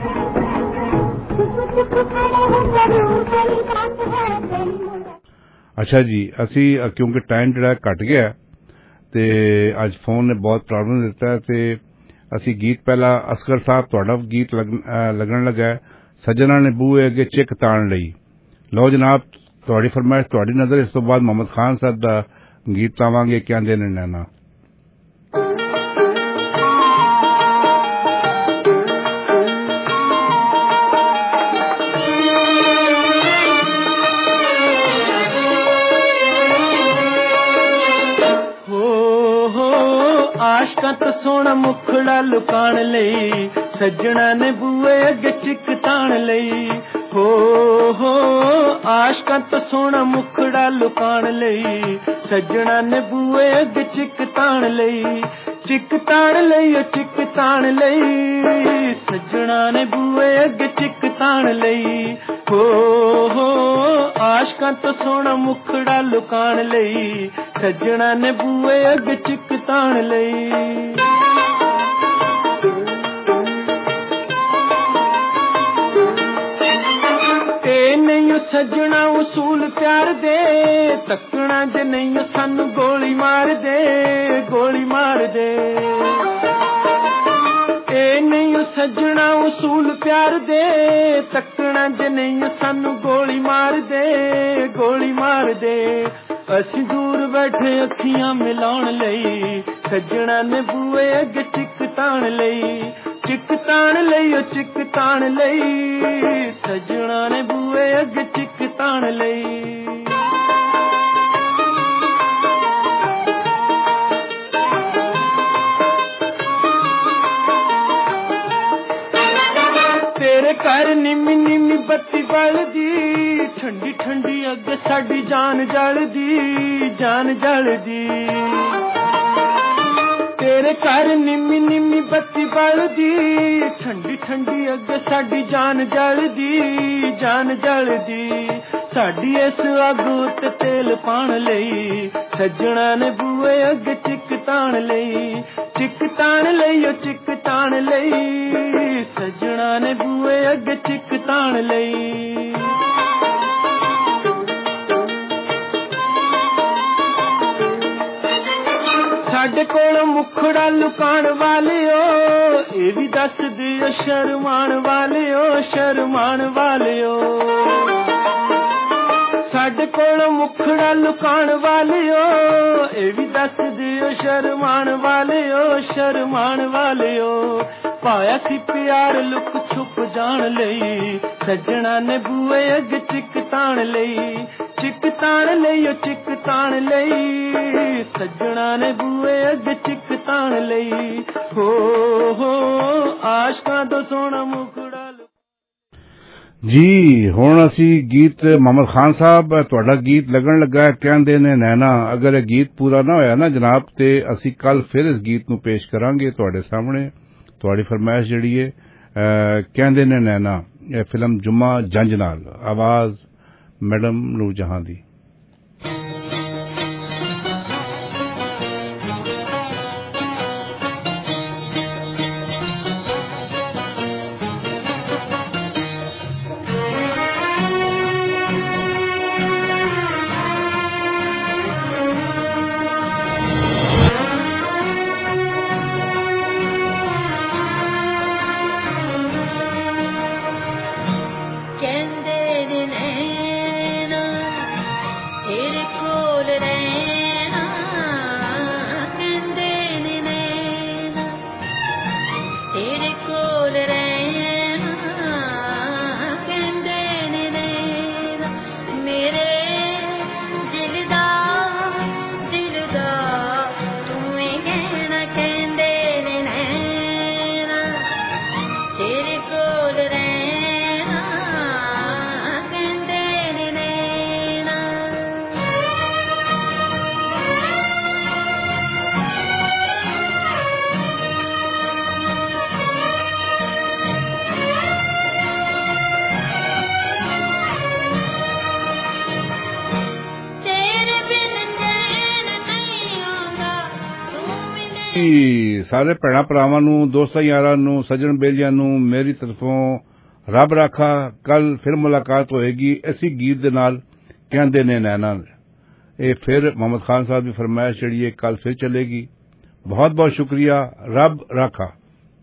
चुप चुप खड़े हो जरूर कोई बात है तेरी मुलाकात। अच्छा जी, असी क्योंकि टाइम जिहड़ा घट गया ते अज फोन ने बहुत प्रॉब्लम दिता है ते असी गीत पहला असगर साहब तुहाडा गीत लगन लगा है सज्जना ने बूहे अगे चिक ताण लई। लो जनाब तुहाडी फरमाइश तुहाडी नजर, इस तो बाद मोहम्मद खान साहब दा गीत लावांगे कहंदे ने नैना। आशका तो सोना मुखड़ा लुकाण लई सज्जना ने बूए अगे चिक ताण लई। हो हो आशका तो सोना मुखड़ा लुकाण लई सज्जना ने बूए अगे चिक ताण लई। चिक ताण लई चिक ताण लई सज्जना ने बूए अगे चिक ताण लई। हो हो आशका तो सोना मुखड़ा लुकाण लई सज्जना ने बूए अगे चिक ताण लई। नहीं सजना उसूल प्यार दे तकना जे नहीं सानू गोली मार दे गोली मार दे। ए नहीं सजना उसूल प्यार दे तकना जे नहीं सानू गोली मार दे गोली मार दे। असी दूर बैठे अखियां मिलाउण लई सजना ने बूए अगे चिक ताण लई। चिक ताण लई चिक ताण लई सजना ने बूए अगे चिक ताण लई। तेरे घर निमी निमी बत्ती बलदी ठंडी ठंडी अग साडी जान जलदी जान जलदी। तेरे घर निमी निमी बत्ती बलदी ठंडी ठंडी अग साडी जान जलदी जान जलदी। साडी इस अग उत्ते तेल पाण लई सज्जना ने बूए अग चिक ताण लई। चिक ताण लई चिक ताण लई सज्जना ने बूए अग चिक ताण लई। साडे कोल मुखड़ा लुकाण वालियो ए भी दस दियो शर्माण वालियो शर्माण वालियो। साडे कोल मुखड़ा लुकाण वालियो ए भी दस दियो शर्माण वालियो शर्माण वालियो। पाया सी प्यार लुक छुप जान लई सज्जना ने बूए अग चिक ताण लई। चिक ताण लई चिक ताण लई सज्जना ने बूए अग चिक ताण लई। हो हो आशका दो सोना मुखड़ा जी। हुण असी गीत मोहम्मद खान साहब तुहाडा गीत लगन लगा है कहंदे ने नैना। अगर यह गीत पूरा ना होया ना जनाब ते असी कल फिर इस गीत नू पेश करांगे तुहाडे सामने। तुहाडी फरमाइश जिहड़ी है कहंदे ने नैना फिल्म जुम्मा जंज नाल, आवाज मैडम नूरजहां दी। ਸਾਰੇ ਭੈਣਾਂ ਭਰਾਵਾਂ ਨੂੰ ਦੋਸਤਾਂ ਯਾਰਾਂ ਨੂੰ ਸੱਜਣ ਬੇਲੀਆਂ ਨੂੰ ਮੇਰੀ ਤਰਫੋਂ ਰੱਬ ਰਾਖਾ। ਕੱਲ ਫਿਰ ਮੁਲਾਕਾਤ ਹੋਏਗੀ ਇਸੇ ਗੀਤ ਦੇ ਨਾਲ ਕਹਿੰਦੇ ਨੇ ਨੈਣਾ। ਇਹ ਫਿਰ ਮੁਹੰਮਦ ਖਾਨ ਸਾਹਿਬ ਦੀ ਫਰਮਾਇਸ਼ ਜਿਹੜੀ ਹੈ ਕੱਲ ਫਿਰ ਚਲੇਗੀ। ਬਹੁਤ ਬਹੁਤ ਸ਼ੁਕਰੀਆ। ਰੱਬ ਰਾਖਾ।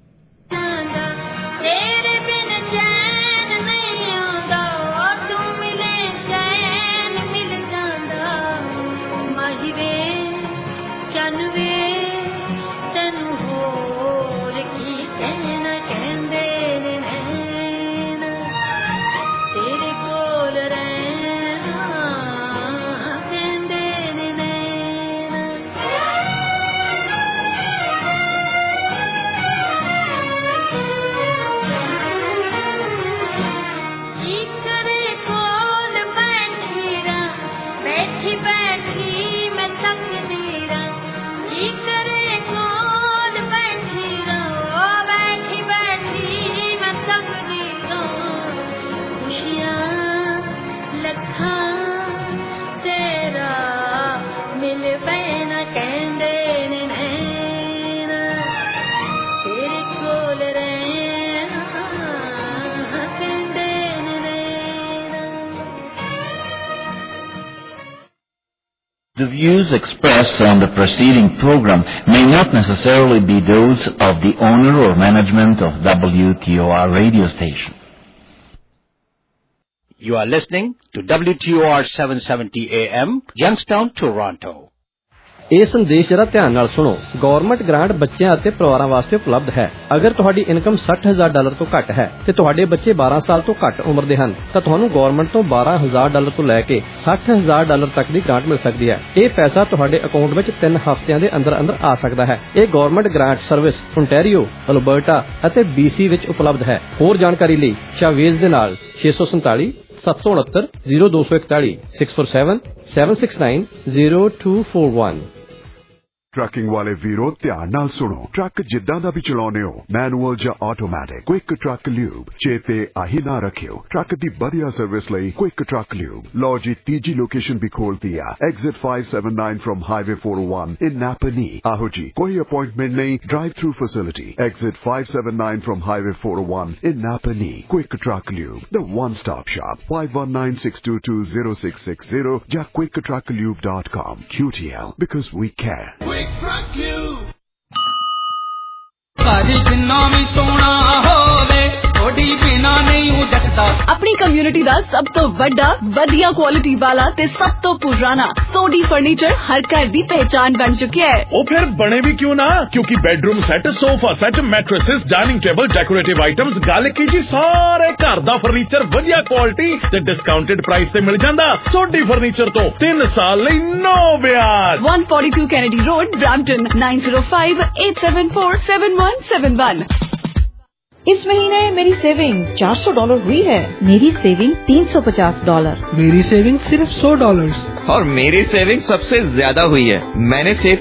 The views expressed on the preceding program may not necessarily be those of the owner or management of W T O R radio station. You are listening to W T O R seven seventy A M, Youngstown, Toronto. ਇਹ ਸੰਦੇਸ਼ ਜਰਾ ਧਿਆਨ ਨਾਲ ਸੁਣੋ। Government grant ਬੱਚਿਆਂ ਅਤੇ ਪਰਿਵਾਰਾਂ ਵਾਸਤੇ ਉਪਲਬਧ ਹੈ। ਅਗਰ ਤੁਹਾਡੀ ਇਨਕਮ ਸੱਠ ਹਜ਼ਾਰ ਡਾਲਰ ਤੋਂ ਘੱਟ ਹੈ ਤੇ ਤੁਹਾਡੇ ਬੱਚੇ ਬਾਰਾਂ ਸਾਲ ਤੋਂ ਘੱਟ ਉਮਰ ਦੇ ਹਨ ਤਾਂ ਤੁਹਾਨੂੰ ਗਵਰਨਮੈਂਟ ਤੋਂ ਬਾਰਾਂ ਹਜ਼ਾਰ ਡਾਲਰ ਤੋਂ ਲੈ ਕੇ ਸੱਠ ਹਜ਼ਾਰ ਡਾਲਰ ਤੱਕ ਦੀ ਗ੍ਰਾਂਟ ਮਿਲ ਸਕਦੀ ਹੈ। ਇਹ ਪੈਸਾ ਤੁਹਾਡੇ ਅਕਾਊਂਟ ਵਿੱਚ ਤਿੰਨ ਹਫ਼ਤਿਆਂ ਦੇ ਅੰਦਰ ਅੰਦਰ ਆ ਸਕਦਾ ਹੈ। ਇਹ government grant service Ontario, Alberta ਅਤੇ ਬੀਸੀ ਵਿੱਚ ਉਪਲਬਧ ਹੈ। ਹੋਰ ਜਾਣਕਾਰੀ ਲਈ ਸ਼ਾਵੇਜ਼ ਦੇ ਨਾਲ ਛੇ ਸੌ ਸੰਤਾਲੀ ਸੱਤ ਸੌ ਉਨੱਤਰ ਜ਼ੀਰੋ ਦੋ ਸੌ ਇਕਤਾਲੀ six four seven seven six nine zero two four one. Trucking ਵਾਲੇ ਵੀਰੋ ਧਿਆਨ ਨਾਲ ਸੁਣੋ। ਟਰੱਕ ਜਿੱਦਾਂ ਦਾ ਵੀ ਚਲਾਉਨੇ ਹੋ, ਮੈਨੂਅਲ ਜਾਂ ਆਟੋਮੈਟਿਕ, ਕੁਇਕ ਟਰੱਕ ਲਿਊਬ ਚੇਤੇ ਆਹੀ ਨਾ ਰੱਖਿਓ। ਟਰੱਕ ਦੀ ਵਧੀਆ ਸਰਵਿਸ ਲਈ ਕੁਇਕ ਟਰੱਕ ਲਿਊਬ। ਲਓ ਜੀ ਤੀਜੀ ਲੋਕੇਸ਼ਨ ਵੀ ਖੋਲਤੀ ਆ, exit five seventy-nine from highway four oh one in Napanee. ਆਹੋ ਜੀ, ਕੋਈ ਅਪਾਇੰਟਮੈਂਟ ਨਹੀਂ, drive through facility. Exit five seventy-nine from highway four oh one in Napanee. Quick truck lube, the one stop shop, five one nine six two two zero six six zero ਜਾਂ quick truck lube dot com। Q T L, because we care। ਘਰ ਜਿੰਨਾ ਵੀ ਸੋਹਣਾ ਹੋਵੇ ਥੋੜੀ ਬਿਨਾ ਨਹੀਂ ਉਜੜਦਾ। ਆਪਣੀ community ਦਾ ਸਭ ਤੋਂ ਵੱਡਾ, ਵਧੀਆ ਕੁਆਲਿਟੀ ਵਾਲਾ ਤੇ ਸਭ ਤੋਂ ਪੁਰਾਣਾ ਸੋਡੀ ਫਰਨੀਚਰ ਹਰ ਘਰ ਦੀ ਪਹਿਚਾਨ ਬਣ ਚੁੱਕਿਆ ਹੈ। ਉਹ ਫਿਰ ਬਣੇ ਵੀ ਕਿਉਂ ਨਾ, ਕਿਉਂਕਿ bedroom set, sofa set, mattresses, dining table, decorative items, ਗੱਲ ਕੀ ਜੀ ਸਾਰੇ ਘਰ ਦਾ ਫਰਨੀਚਰ ਵਧੀਆ ਕੁਆਲਿਟੀ ਤੇ ਡਿਸਕਾਊਂਟਡ ਪ੍ਰਾਈਸ ਤੇ ਮਿਲ ਜਾਂਦਾ। ਸੋਡੀ ਫਰਨੀਚਰ ਤੋਂ ਤਿੰਨ ਸਾਲ ਲਈ ਨੋ ਵਿਆਜ। one forty-two Kennedy Road, Brampton, nine zero five eight seven four seven one seven one। इस महीने मेरी सेविंग चार सौ डॉलर हुई है। मेरी सेविंग तीन सौ पचास डॉलर। मेरी सेविंग सिर्फ सौ डॉलर। और मेरी सेविंग सबसे ज्यादा हुई है। मैंने सेव